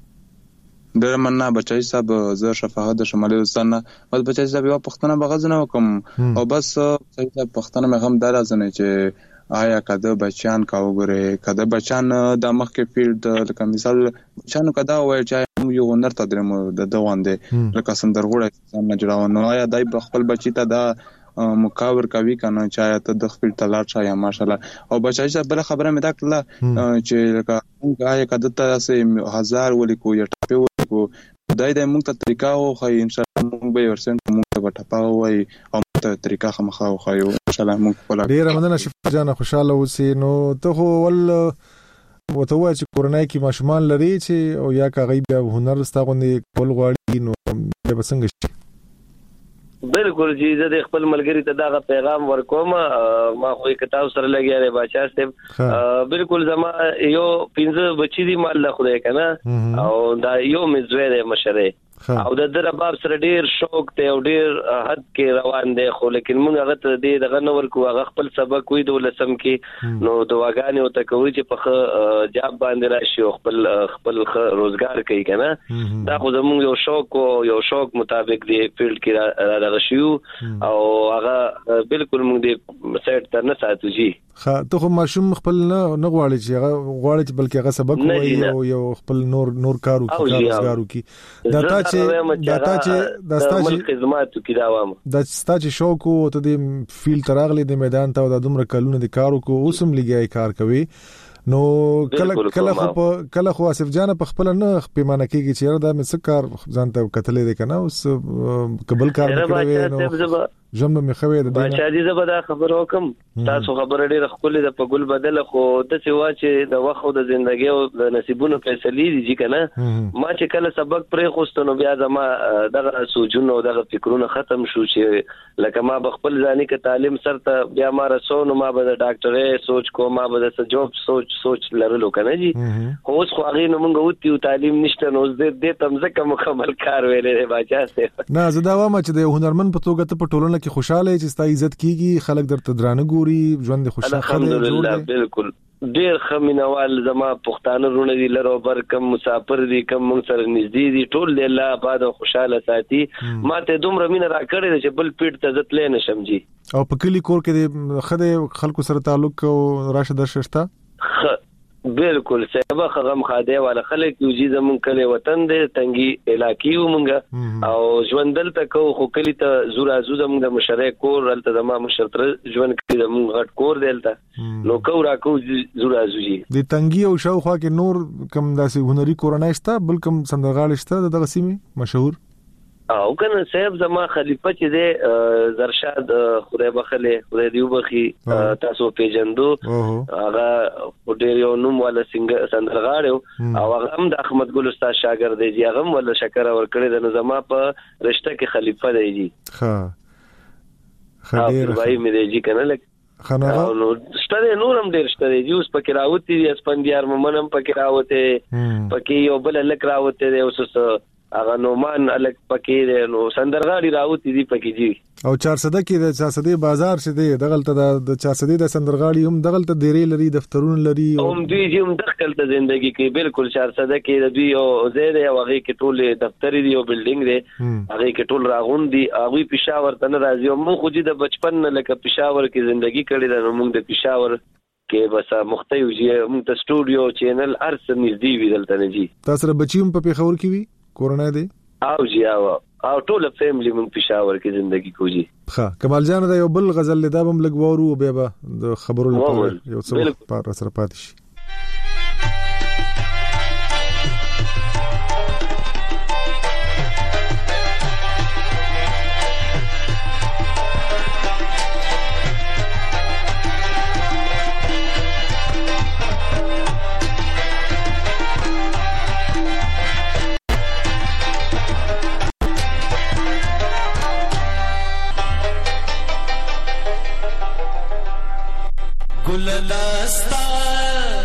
ډیر مننه بچای صاحب زه شفاعت د شمالي وستانه بس بچای صاحب یو پښتنه بغزنه وکم او بس صحیح پښتنه مې هم درازنه چې آیا کده بچان کا وګره کده بچان د مخ کې فیلډ لکه مثال بچانو کدا وای چې یو هنر تدریم د دوانده لکه سندرغوړ ځان جوړاو نو آیا دای خپل بچی ته دا مکاور کوي کنه چې ته د خپل تلاټ شای ماشاءالله او بچای صاحب بل خبره مې دا کړله چې لکه آیا کده ته هزار ولیکو یا ټپه ولیکو دای د موږ ته طریقہ او خای ان شاء الله موږ به ورسنت موږ ته ټپه وای او ته طریقہ خمخا او خایو ان شاء الله موږ په ډیر مننه شفا جان خوشاله اوسئ نو ته ول وته چې کورنۍ کې ماشومان لري چې او یا کاغی بیا هنر ستغونې کول غواړي نو به څنګه شي بالکل جی زه د خپل ملګری ته دا پیغام ورکوم ما خو کتاب سره لګیا دی بچا صاحب بالکل زما یو پنځه بچی دي مال له خدای کنه او دا یو مزوی دی مشره او د در باب سره ډیر شوق ته او ډیر حد کې روان دی خو لیکن موږ هغه ته دې دغه نور کو هغه خپل سبق وې د لسم کې نو دواګانې او تکوي چې په جاب باندې راشي او خپل خپل روزګار کوي کنه دا خو زموږ یو شوق او یو شوق مطابق دی فیلډ کې را راشيو او هغه بالکل موږ دې سیټ تر نه ساتو جی خا ته خو ماشوم خپل نه نه غواړي چې هغه غواړي چې بلکې هغه سبق وایي او یو خپل نور نور کارو کې کار روزګارو کې دا تا چې دا تا چې دا ستا چې خدماتو کې داوام دا ستا چې شوق او ته د فیل تراغلي د میدان ته د دومره کلونه د کارو کو اوسم لګي کار کوي نو کله کله خو کله خو اسف جان په خپل نه پیمانه کېږي چې دا مې سکار ځانته کتلې ده کنه اوس قبل کار کړی نو جمله مې خوي ده بچا دي زبدا خبر وکم تاسو خبر ډېر خپل د په ګل بدل خو د سی واچ د وخت د ژوندۍ او د نصیبونو فیصلې دي کنه ما چې کله سبق پرې خوستنو بیا زما دغه سوچونو دغه فکرونه ختم شو چې لکه ما بخپل ځاني ک تعلیم سره بیا ما رسونو ما به د ډاکټرې سوچ کو ما به د جوب سوچ سوچ لرلو کنه جی خو اوس خو هغه نو مونږ وتی تعلیم نشته نو دې تم ځکه مکمل کار ویلې بچا سه نه زدا و ما چې د هنرمن په توګه ته په ټولنه کې خوشاله چې ستا عزت کیږي خلک درته درانه ګوري ژوند خوشاله الحمدلله بالکل ډیر خمینوال زما پښتانه رونه دي لرو بر کم مسافر دي کم مون سره نږدې دي ټول له الله آباد او خوشاله ساتي ماته دومره مين را کړی چې بل پیټ ته ځت لې نشم جی او په کلی کور کې خدای خلکو سره تعلق او راشه درشته بالکل سبا خغم خاده والا خلک یو جی زمون کله وطن دې تنګي علاقې ومنګه او ژوندل تکو خو کلی ته زورا زو زمون د مشرک کور ولته د ما مشرتر ژوند کې زمون غټ کور دلته نو کو را کو زورا زو جی د تنګي او شاوخوا کې نور کم داسې هنري کورنۍ شته بل کم سندرغاړي شته دغه سیمه مشهور او کنه صاحب زما خلیفہ چې دی زرشاد خدای بخله خدای دیو بخي تاسو پیجندو هغه ډېر یو نوم ولا څنګه سندرغاړو او هغه هم د احمد ګل استاد شاګرد دی هغه ولا شکر ور کړی د نظام په رشتہ کې خلیفہ دی جی ها خیر وای مې دی جی کنه لک خنه نو ستاره نورم ډېر ستاره دی اوس پکې راوتی دی اسپندیار ممنم پکې راوته پکې یو بل لک راوته دی اوس اغه نومان الک پکې نو سندرغاړي راوتی دي پکې جی او چهارصد کې د چهارصد بازار شه دی دغلت د چهارصد د سندرغاړي هم دغلت ډېری لري دفترونه لري هم دوی چې هم دخل ته ژوندۍ کې بالکل چهارصد کې د دوی او زید او هغه کې ټول دفتر دی او بلډینګ دی هغه کې ټول راغون دي هغه پېښور ته نه راځي او مونږ خو چې د بچپن لکه پېښور کې ژوندۍ کړې ده نو مونږ د پېښور کې بس مختیو جی مونږ ته سټوډیو چینل ارس نږدې وی دلته نه جی تاسو بچیم په پېښور کې وی کورونه دی او جی او او ټول فیملی من پېښور کې ژوندۍ کوجی ښه کمال جان دا یو بل غزل لیدا بم لګوارو بیا به د خبرو لپاره یو څه پر سره پاتې شي گل لستا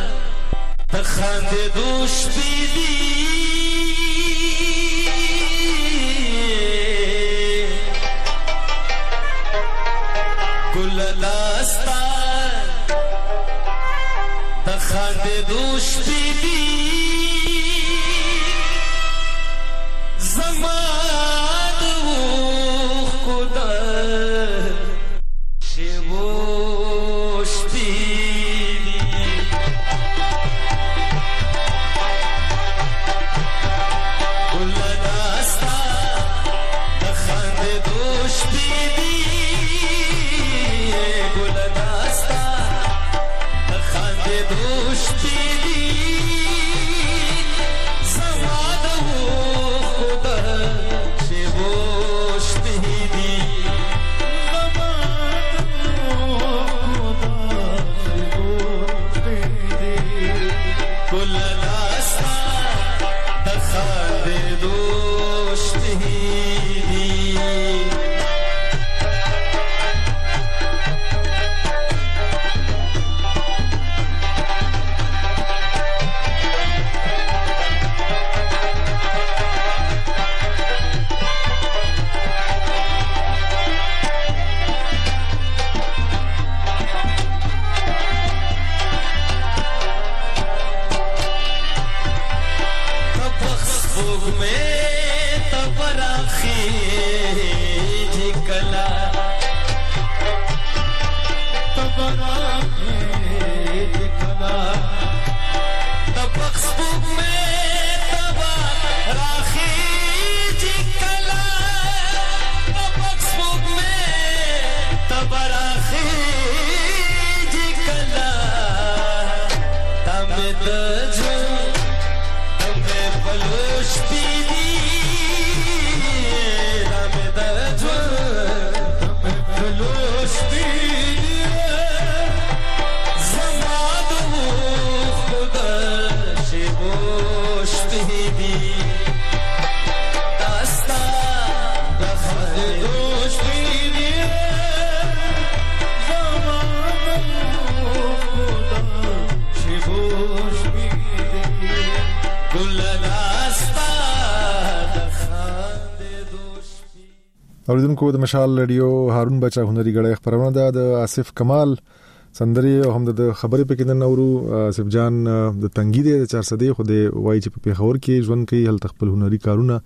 اوریدونکو د مشال رادیو هارون بچا هنري غړې خبرونه ده د آصف کمال سندري او هم د خبرې په کې د نورو آصف جان د تنګي د چار صدې خو د وای چې په پیښور کې ژوند کوي هل تخپل هنري کارونه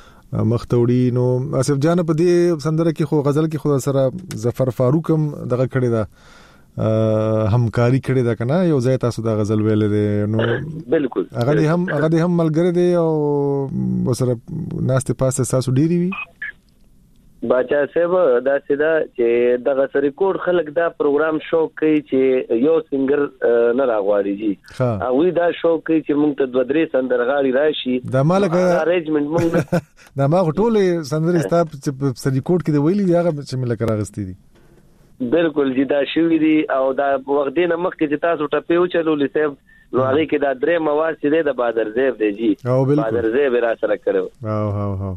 مختوړي. نو آصف جان په دې سندره کې خو غزل کې خو سره ظفر فاروق هم دغه کړی دا همکاري کړی دا کنه یو ځای تاسو دا غزل ویلې ده. نو بالکل هغه هم هغه هم ملګری دی او وسره ناشته پاسه تاسو ډیری وی باچا صاحب دا سیدا چې دغه ریکورډ خلک دا پروګرام شو کوي چې یو سنگر نه راغواړي جی او دا شو کوي چې موږ ته دوه درې سندرغاړي راشي دا مالک ارینجمنت موږ دا ما ټولې سندرې ستاب چې ریکورډ کې دی ویلي هغه چې ملک راغستې دي بالکل جی دا شوی دي او دا وخت نه مخکې چې تاسو ټپه وچلولې صاحب نو هغه کې دا درې مواد چې د بادر زیب دی جی بادر زیب را سره کړو او هاو هاو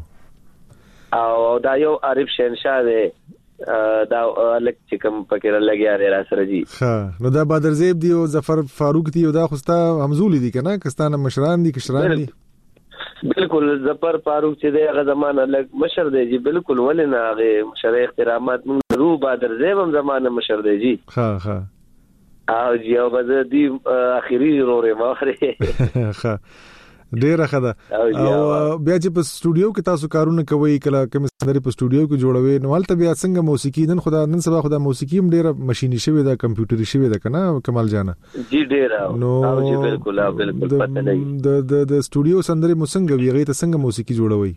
او دا یو عارف شهنشاه دی دا الک چې کوم پکې لګیا دی را سره جی ها نو دا بادر زیب دی او ظفر فاروق دی او دا خوستا همزولی دی کنه کستانه مشران دی کشران دی بالکل ظفر فاروق چې دی هغه زمانه لګ مشر دی جی بالکل ولنه هغه مشر احترامات موږ رو بادر زیب هم زمانه مشر دی جی ها ها او جی او غزه دی اخیری رورې ماخره ها ډیره خده او بیا چې په سټوډیو کې تاسو کارونه کوي کله کوم سندري په سټوډیو کې جوړوي نو حالت بیا څنګه موسیقي نن خدا نن سبا خدا موسیقي هم ډیره ماشيني شوی دا کمپیوټري شوی دا کنه کمال جانا جی ډیره او جی بالکل او بالکل پته نه د د د سټوډیو سندري مسنګ ویغه ته څنګه موسیقي جوړوي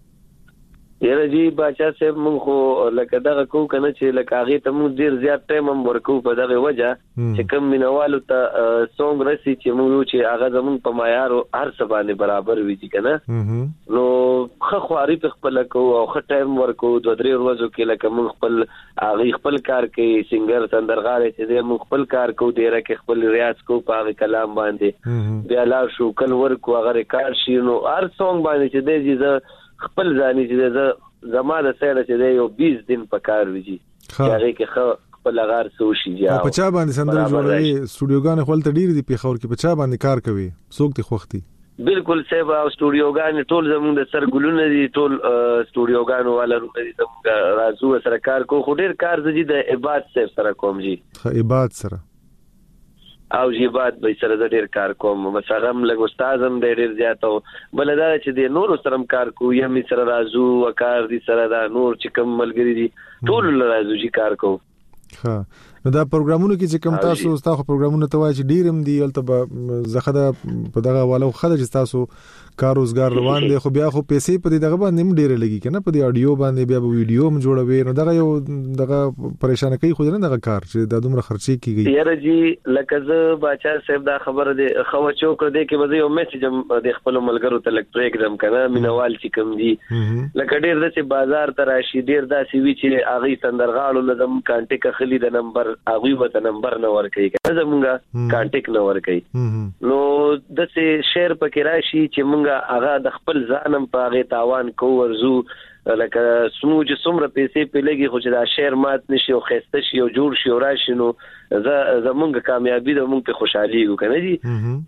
یره جی باچا صاحب مونږ خو لکه دغه کو کنه چې لکه هغه ته مونږ ډیر زیات ټایم هم ورکو په دغه وجه چې کم مینوالو ته سونګ رسي چې مونږ چې هغه زمون په معیار هر څه باندې برابر وي چې کنه نو خو خواري په خپل کو او خ ټایم ورکو دوه درې ورځو کې لکه مونږ خپل هغه خپل کار کوي سنگر سندرغاړي چې مونږ خپل کار کو ډیره کې خپل ریاض کو په کلام باندې بیا لا شو کل ورکو هغه ریکارډ شي نو هر سونګ باندې چې دی خپل ځاني چې زماده سره چې یو بیس دن پکار ویږي هغه کې خو خپل غار سوشي جا په چا باندې سندره جوړوي سټوډیوګان خپل ته ډیر دي په خور کې په چا باندې کار کوي څوک ته خوختي بالکل سیبا او سټوډیوګان ټول زموږ د سرګلونه دي ټول سټوډیوګان والا زموږ راځو سره کار کو خو ډیر کار دي د عبادت سره کوم جی عبادت سره او جیبات به سره ډېر کار کوم بس هغه هم لږ استادم ډېر زیات او بل دا چې د نور سره کار کوو یا می سره رازو وکړ دي سره دا نور چې کوم ملګری دي ټول رازو چې کار کوو. ها نو دا پروګرامونه کې چې کوم تاسو تاسو پروګرامونه ته وایي چې ډیرم دی البته زخه په دغه والو خله چې تاسو کار روزګار روان دي خو بیا خو پیسې په دغه باندې هم ډیره لګي کنه په دې اډیو باندې بیا په ویډیو هم جوړوي نو دغه یو دغه پریشان کوي خو نه دغه کار چې د دومره خرچي کیږي. یاره جی لکه زه باچا صاحب دا خبره دی خو چوک دی کې به یو میسج د خپل ملګرو ته لک پروګرام کنه مینوال چې کوم دي لکه ډیر د چې بازار ته راشي ډیر دا سی وی چې اغي سندرغاړو لزم کانټیک خلی د نمبر اغي وته نمبر نه ور کوي کنه زمونږه کانټیک نه ور کوي نو د څه شیر پکې راشي چې مونږ هغه د خپل ځانم په هغه تاوان کو ورزو لکه سموج سمره پیسې په لګي خو چې دا شیر مات نشي او خسته شي او جوړ شي او راشي نو زمونږ کامیابی د مونږ په خوشحالي وکنه دي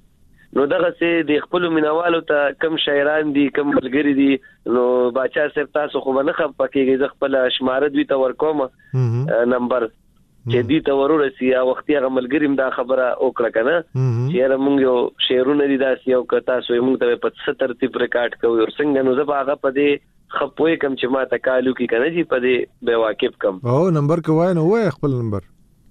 نو دغه سه د خپل مینوالو ته کم شاعران دي کم ملګری دي نو باچا صاحب تاسو خو نه خپ پکېږي ز خپل شماره دوی ته ورکوم نمبر چې دې ته ورورسي او وختي هغه ملګریم دا خبره وکړه کنه چې موږ یو شعرونه دي داسې یو کتا سو موږ ته په څه ترتیب ریکارډ کوو او څنګه نو زه هغه په دې خپوي کم چې ما ته کالو کې کنه چې په دې به واقف کم او نمبر کوای نو وای خپل نمبر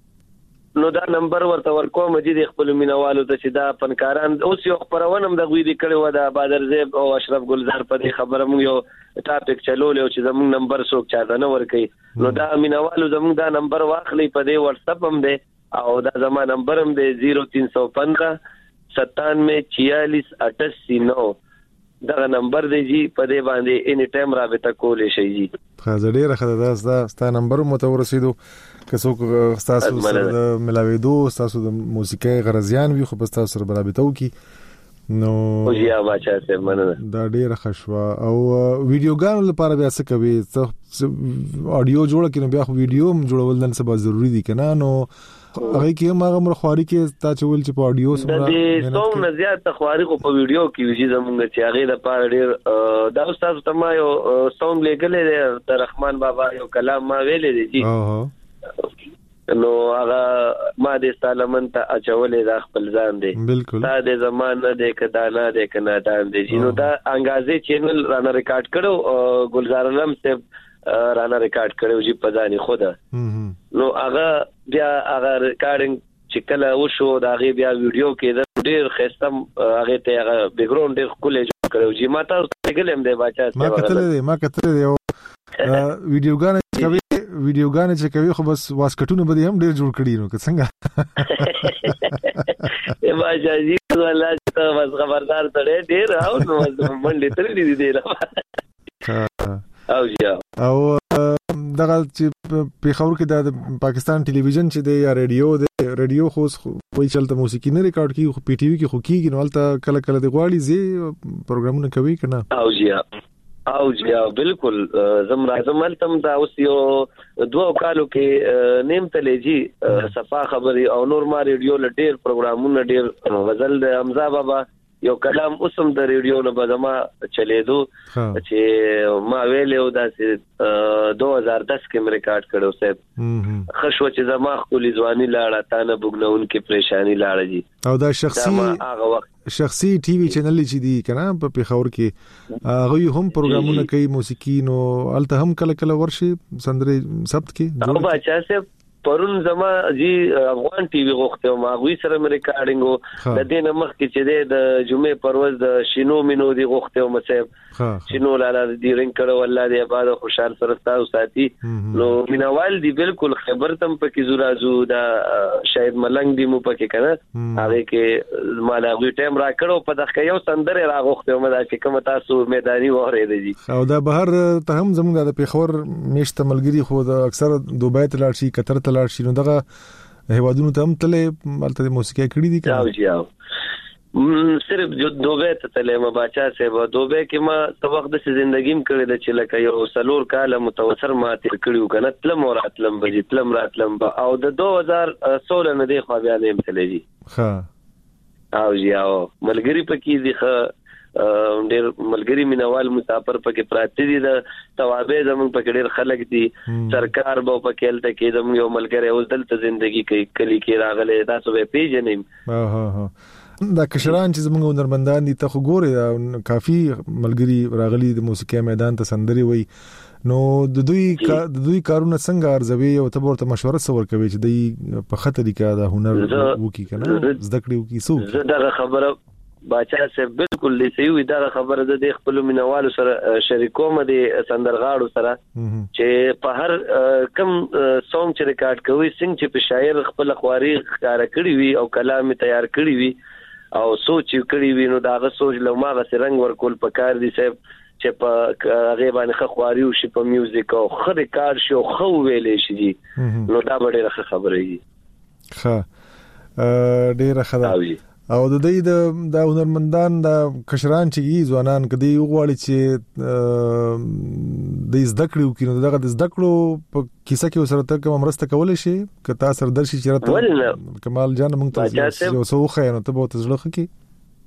نو دا نمبر ورته ورکوم چې د خپل مینوالو ته چې دا فنکاران اوس یو خبرونم د غوی دی کړي و دا بادر زیب او اشرف ګلزار په دې خبره مو یو ټاپک چلول او چې زموږ نمبر څوک چا نه ورکي نو دا مینوالو زموږ دا نمبر واخلي په دې واتس اپ هم دی او دا زما نمبر هم دی صفر تین سو پندرہ ستانوے چھیالیس اٹھاسی نو دا نمبر دی جی په دې باندې اني ټایم رابطه کولې شي جی خا ډیره خدای دا ستا نمبر مو ته ورسېدو که څوک تاسو سره د ملاویدو تاسو د موسیقي غرضیان وي خو تاسو سره برابر وکي نو او یا باچا سه مننه دا ډیره خشوا او ویډیوګانو لپاره بیا څه کوي اډیو جوړ کړي بیا خو ویډیو هم جوړول نن سبا ضروری دي کنه نو هغه کې هغه مرخواري کې تا چول چې په اډیو سره د څوم نه زیات خواري کو په ویډیو کې ویجی زمونږ چې هغه د پاره ډیر دا استاد ته ما یو سونګ لیکلې د رحمان بابا یو کلام ما ویلې دي جی نو هغه ما د سالمن ته اچولې د خپل ځان دی بالکل دا د زمانه د کدانا د کناډان دی نو دا انګازې چینل رانه ریکارډ کړو ګلزار علم صاحب رانه ریکارډ کړو چې پدانی خوده نو هغه بیا هغه ریکارډینګ چې کله وشو دا غي بیا ویډیو کې ډېر خستم هغه ته هغه بیک ګراوند ډېر کولې کړو چې ما تاسو ګلم دی باچا ما کتل دی ما کتل دی ویډیوګان کوي ویډیوګان چې کوي خو بس واسکټونه به هم ډېر جوړ کړي نو که څنګه ای باچا جی والله ته بس خبردار ته ډېر او نو منډه تر دې دی او یا او دغه چې په خبر کې د پاکستان ټلویزیون چې دی یا رادیو دی رادیو خو وایي چلته موسیقي نه ریکارډ کیږي خو پی ټي وی کې خو کیږي نو البته کله کله د غواړي زی پروګرامونه کوي کنه او یا او جیا بالکل زم راځم تم دا اوس یو دوه کالو کې نیم تلېجی صفا خبري او نور ما ریډیو لټیر پروګرامونه ډیر غزل د حمزه بابا یو کلام اوسم د ریډیو نه بدما چلیدو چې ما ویلو داسې دو هزار دس کې ریکارډ کړو صاحب خشوه چې زما خپل ځواني لاړه تانه بوګنون کې پریشانی لاړه جی او دا شخصي هغه وخت شخصي ټي وي چینل چې دی کنه په پیښور کې هغه هم پروګرامونه کوي موسیقي نو الته هم کله کله ورشي سندرې سبت کې او بچا سه پرون زما جی افغان ټي وي غوښته او ما غوي سره مې ریکارډینګ د دې نمخ کې چې د جمعې پروز د شینو مينو دی غوښته او مصیب شینو لاله دی رنګ کړه والله دی آباد خوشحال سره تاسو ساتي نو مینوال دی بالکل خبر تم پکې زورازو دا شاید ملنګ دی مو پکې کنه هغه کې مالا غوي ټایم را کړو په دغه یو سندره را غوښته او مدا چې کوم تاسو میداني وره دی او دا بهر ته هم زموږ د پیښور میشته ملګری خو د اکثر دوبۍ ته لاړ شي قطر ته لاړ شي نو دغه هیوادونو ته هم تلې مالته موسیقي کړې دي او جی او صرف جو دوبه ته تلې ما باچا سه به دوبه کې ما تو وخت د ژوندګیم کړې د چې لکه یو سلور کال متوسر ما تیر کړیو کنه تلم او راتلم به تلم راتلم او د دو هزار سولہ نه دی خو بیا نه تلې جی ها او جی او ملګری پکې دي خ ډېر ملګری مینوال مسافر پکې پراته دي د توابع زمون پکې ډېر خلک دي سرکار به پکې الته کې زمون یو ملګری اوس دلته ژوندۍ کوي کلی کې راغله تاسو به پیژنې ها ها ها دا کشران چې زمونږ هنرمندان دي ته خو ګوري کافي ملګری راغلي د موسیقي میدان ته سندري وي نو د دوی د دوی کارونه څنګه ارزوي او ته ورته مشوره څور کوي چې دوی په خطر کې د هنر وکي کنه زده کړې وکي سو زه دا خبره باچا سه بالکل لسی وي دا خبره د خپل مینوالو سره شریکوم دي سندرغاړو سره چې په هر کم سونګ چې ریکارډ کوي څنګه چې په شاعر خپل خواري ښکارا کړی وي او کلام تیار کړی وي او سوچ کړی وي نو دا سوچ لوماغه سرنګ ورکول پکار دي صاحب چې په هغه باندې خواري او شي په میوزیک او خره کار شو خو ویلې شي نو دا ډېره خبره وي ښه ډېره خبره او د دې د د هنرمندان د کشران چې ځوانان کدي وغواړي چې د زده کړو کینو دغه د زده کړو په کیسه کې وسره ته کوم مرسته کولای شي که تاسو سره درشي چې راته کمال جان مونږ ته یو څه خو نه ته به تاسو لخوا کې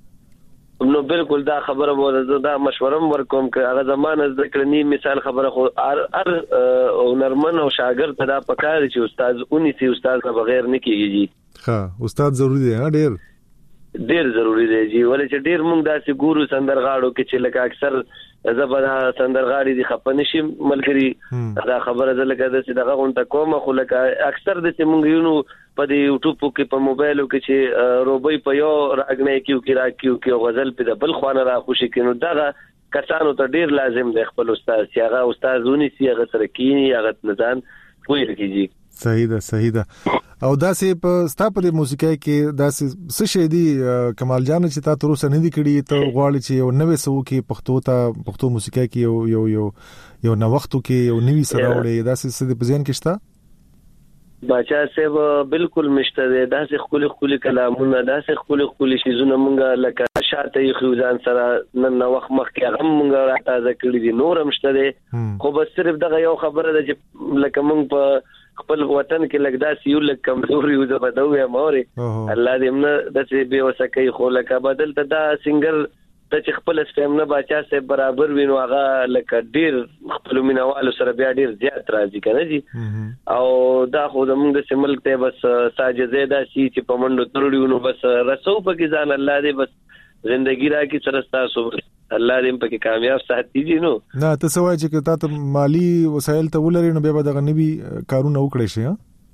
نو بالکل دا خبره وره دا مشوره ورکوم چې هغه زمانه ذکرنی مثال خبره خو ار ار هنرمن او شاګرد ته دا پکاره چې استاد اونې سي استاد نه بغیر نه کیږي ښه استاد ضروری دی ها ډیر ډیر ضروری دی جی ولې چې ډیر موږ داسې ګورو سندرغاړو کې چې لکه اکثر زبر سندرغاړي دي خپنه شي ملګری دا خبره ده لکه د دغه غونټه کومه خو لکه اکثر د موږ یو په دې یوټیوب کې په موبایلو کې چې روبي په یو راګنې کیو کې را کیو کې غزل په د بل خوانه را خوشي کینو دغه کسانو ته ډیر لازم دی خپل استاد چې هغه استادونی سي هغه سره کینی هغه نزان پوهه کیږي صحیح ده صحیح ده او داسې په ستاپره موسیقي کې داسې څه شي دي کمال جان چې تا تر اوسه نه دي کړی ته غواړي چې یو نوې سو کې پښتو ته پښتو موسیقي کې یو یو یو یو نو وختو کې یو نوې سره وړي داسې څه د پزین کې شته باچا صاحب بالکل مشته ده داسې خولي خولي کلامونه داسې خولي خولي شیزونه مونږه لکه شاته یې خوځان سره نن نو وخت مخکې هم مونږه راځه کړی دي نور مشته ده خو بس صرف دغه یو خبره ده چې لکه مونږ په خپل وطن کې لګدا سیو لک کمزوري او زبدوي موري الله دې موږ د دې به وسکه خو لکه بدل ته دا سنگر ته چې خپل سپمنه باچا سه برابر وینو هغه لکه ډیر خپل مینوالو سره بیا ډیر زیات راځي کنه جی او دا خو زموږ د سیمل ته بس ساجزه دا شي چې پمنډو ترړیو نو بس رسو پکې ځان الله دې بس زندگی را کی سرستا سو الله دې پکې کامیاب ساتي دي نو نه ته سوای چې تاسو مالی وسایل ته ولري نو بیا دغه نبی کارونه وکړي شي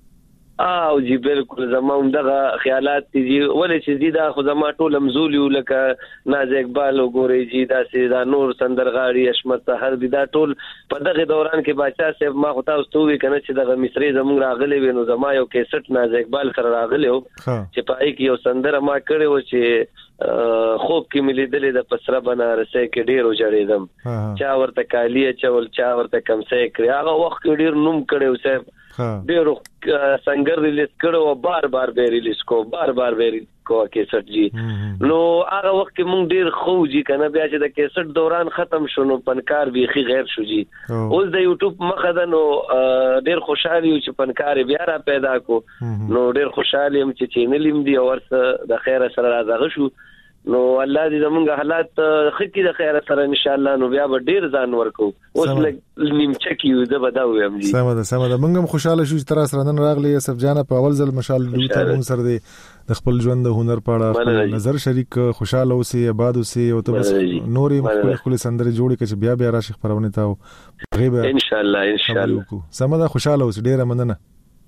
او جی بالکل زموږ دغه خیالات دي ولې چې دي دا خو زما ټول مزولیو لکه ناز اقبال وګوري جی دا سي دا نور سندرغاړي اشمت هر دي دا ټول په دغه دوران کې باچا صاحب ما خو تاسو ته وی کنه چې دغه مصری زموږ راغلي وینو زما یو کیسټ ناز اقبال سره راغلی و چې پای کې یو سندره ما کړی و چې خوب کې ملي دلې د پسره بنارسه کې ډیر وجړېدم چا ورته کالیه چول چا ورته کمسه کړی هغه وخت ډیر نوم کړو صاحب ډیرو څنګه ریلیز کړو بار بار به ریلیز کو بار بار به کو کیسټ جی نو هغه وخت کې مونږ ډیر خو جی کنه بیا چې د کیسټ دوران ختم شونه پنکار بیخي غیر شو جی اوس د یوټیوب مخه نو ډیر خوشحالي چې پنکار بیا را پیدا کو نو ډیر خوشحالي هم چې چینل هم دی ورسره د خیر سره راځه شو نو الله دې زمونږ حالات خکې د خیر سره ان شاء الله نو بیا به ډیر ځان ورکو اوس نیمچه کیو زه به دا وایم جی سمه ده سمه ده موږ هم خوشاله شو چې تر سره نن راغلی سب جانه په اول ځل مشال دوی ته موږ سره د خپل ژوند د هنر په اړه نظر شریک خوشاله اوسئ آباد اوسئ او ته بس نورې خپل خپل سندرې جوړې کړي چې بیا بیا راشي خبرونه تا غیبه ان شاء الله ان شاء الله سمه ده خوشاله اوسئ ډیره مننه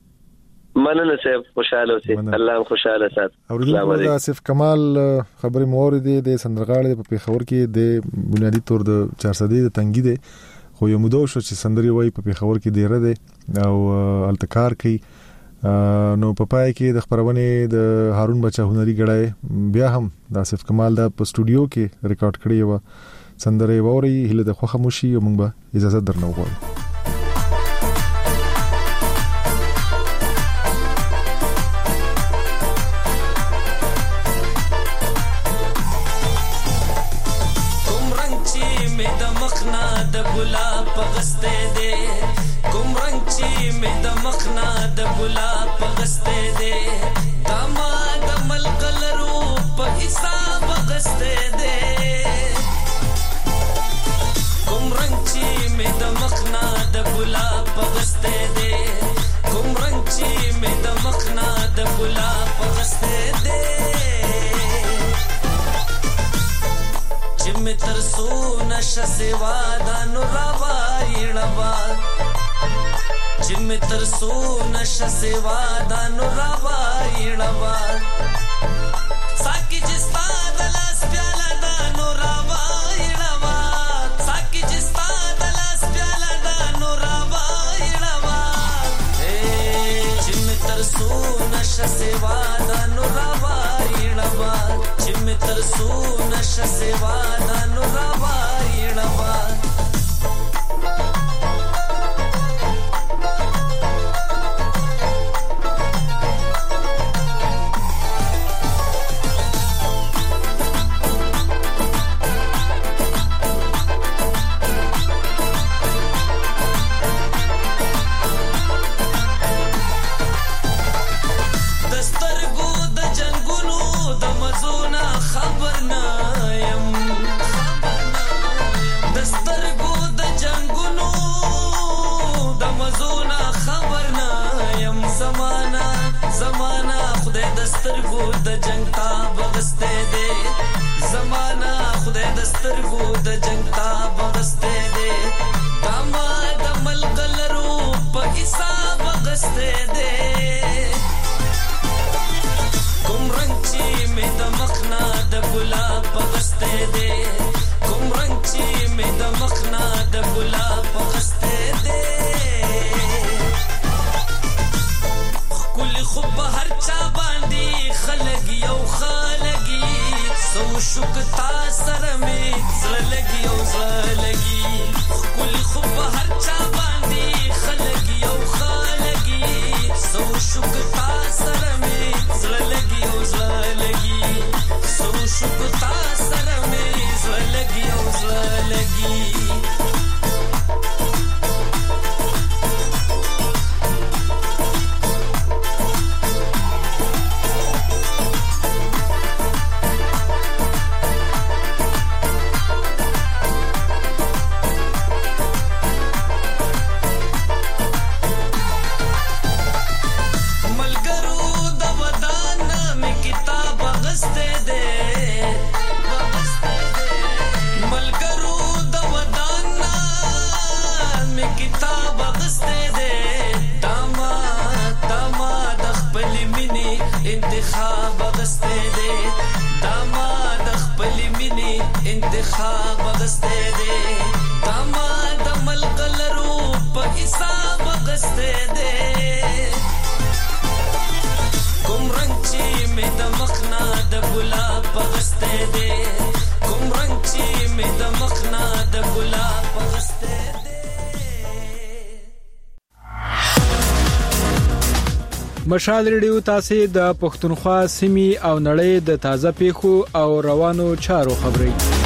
مننه صاحب خوشاله اوسئ الله خوشاله سات السلام علیکم آصف کمال خبرې مورید د سندرغاړي په پیښور کې د بنیادی تور د چار سو د تنګي دی خو یو مودو شو چې سندري وای په پیښور کې ډیره دی او التکار کوي نو په پای کې د خبرونه د هارون بچا هنري غړای بیا هم د آصف کمال د په سټوډیو کې ریکارډ کړی و سندري ووري هله د خوخه موشي او موږ به اجازه درنو غواړو دما دمل قلرو په حساب غسته دے مخنا د ګلاب پغسته دې کوم رنگ چې مې د مخنا د ګلاب پغسته دې چې مې تر سو نشه سیوا د نور وایړوا چې مې تر سو نشه سیوا د نور وایړوا ساکي جستا د لاس پیاله د نور وایړوا ساکي جستا د لاس پیاله د نور وایړوا چې مې تر سو نشه سیوا د نور وایړوا چې مې تر سو نشه سیوا د نور وایړوا دسترګو د جنگ تا بغسته دې زمانہ خدای دسترګو د جنگ تا بغسته دې دما د ملګلرو په حساب بغسته دې کوم رنگ چې مې د مخنا د ګلاب بغسته دې کوم رنگ چې مې د مخنا د ګلاب بغسته دې کل خوب هر چا باندې خلګي او خلګي سو شکتا سره می زړه لګي او زړه لګي کل خوب هر چا باندې خلګي او خلګي سو شکتا سره می زړه لګي او زړه لګي سو شکتا سره می زړه لګي او زړه لګي انتخاب غسته دې دما د خپل مینې انتخاب غسته دې دما د ملګلرو په حساب غسته دې کوم رنگ چې مې د مخنا د ګلاب غسته دې کوم رنگ چې مې د مخنا د ګلاب غسته دې مشال ریډیو تاسو د پښتونخوا سیمې او نړۍ د تازه پیښو او روانو چارو خبري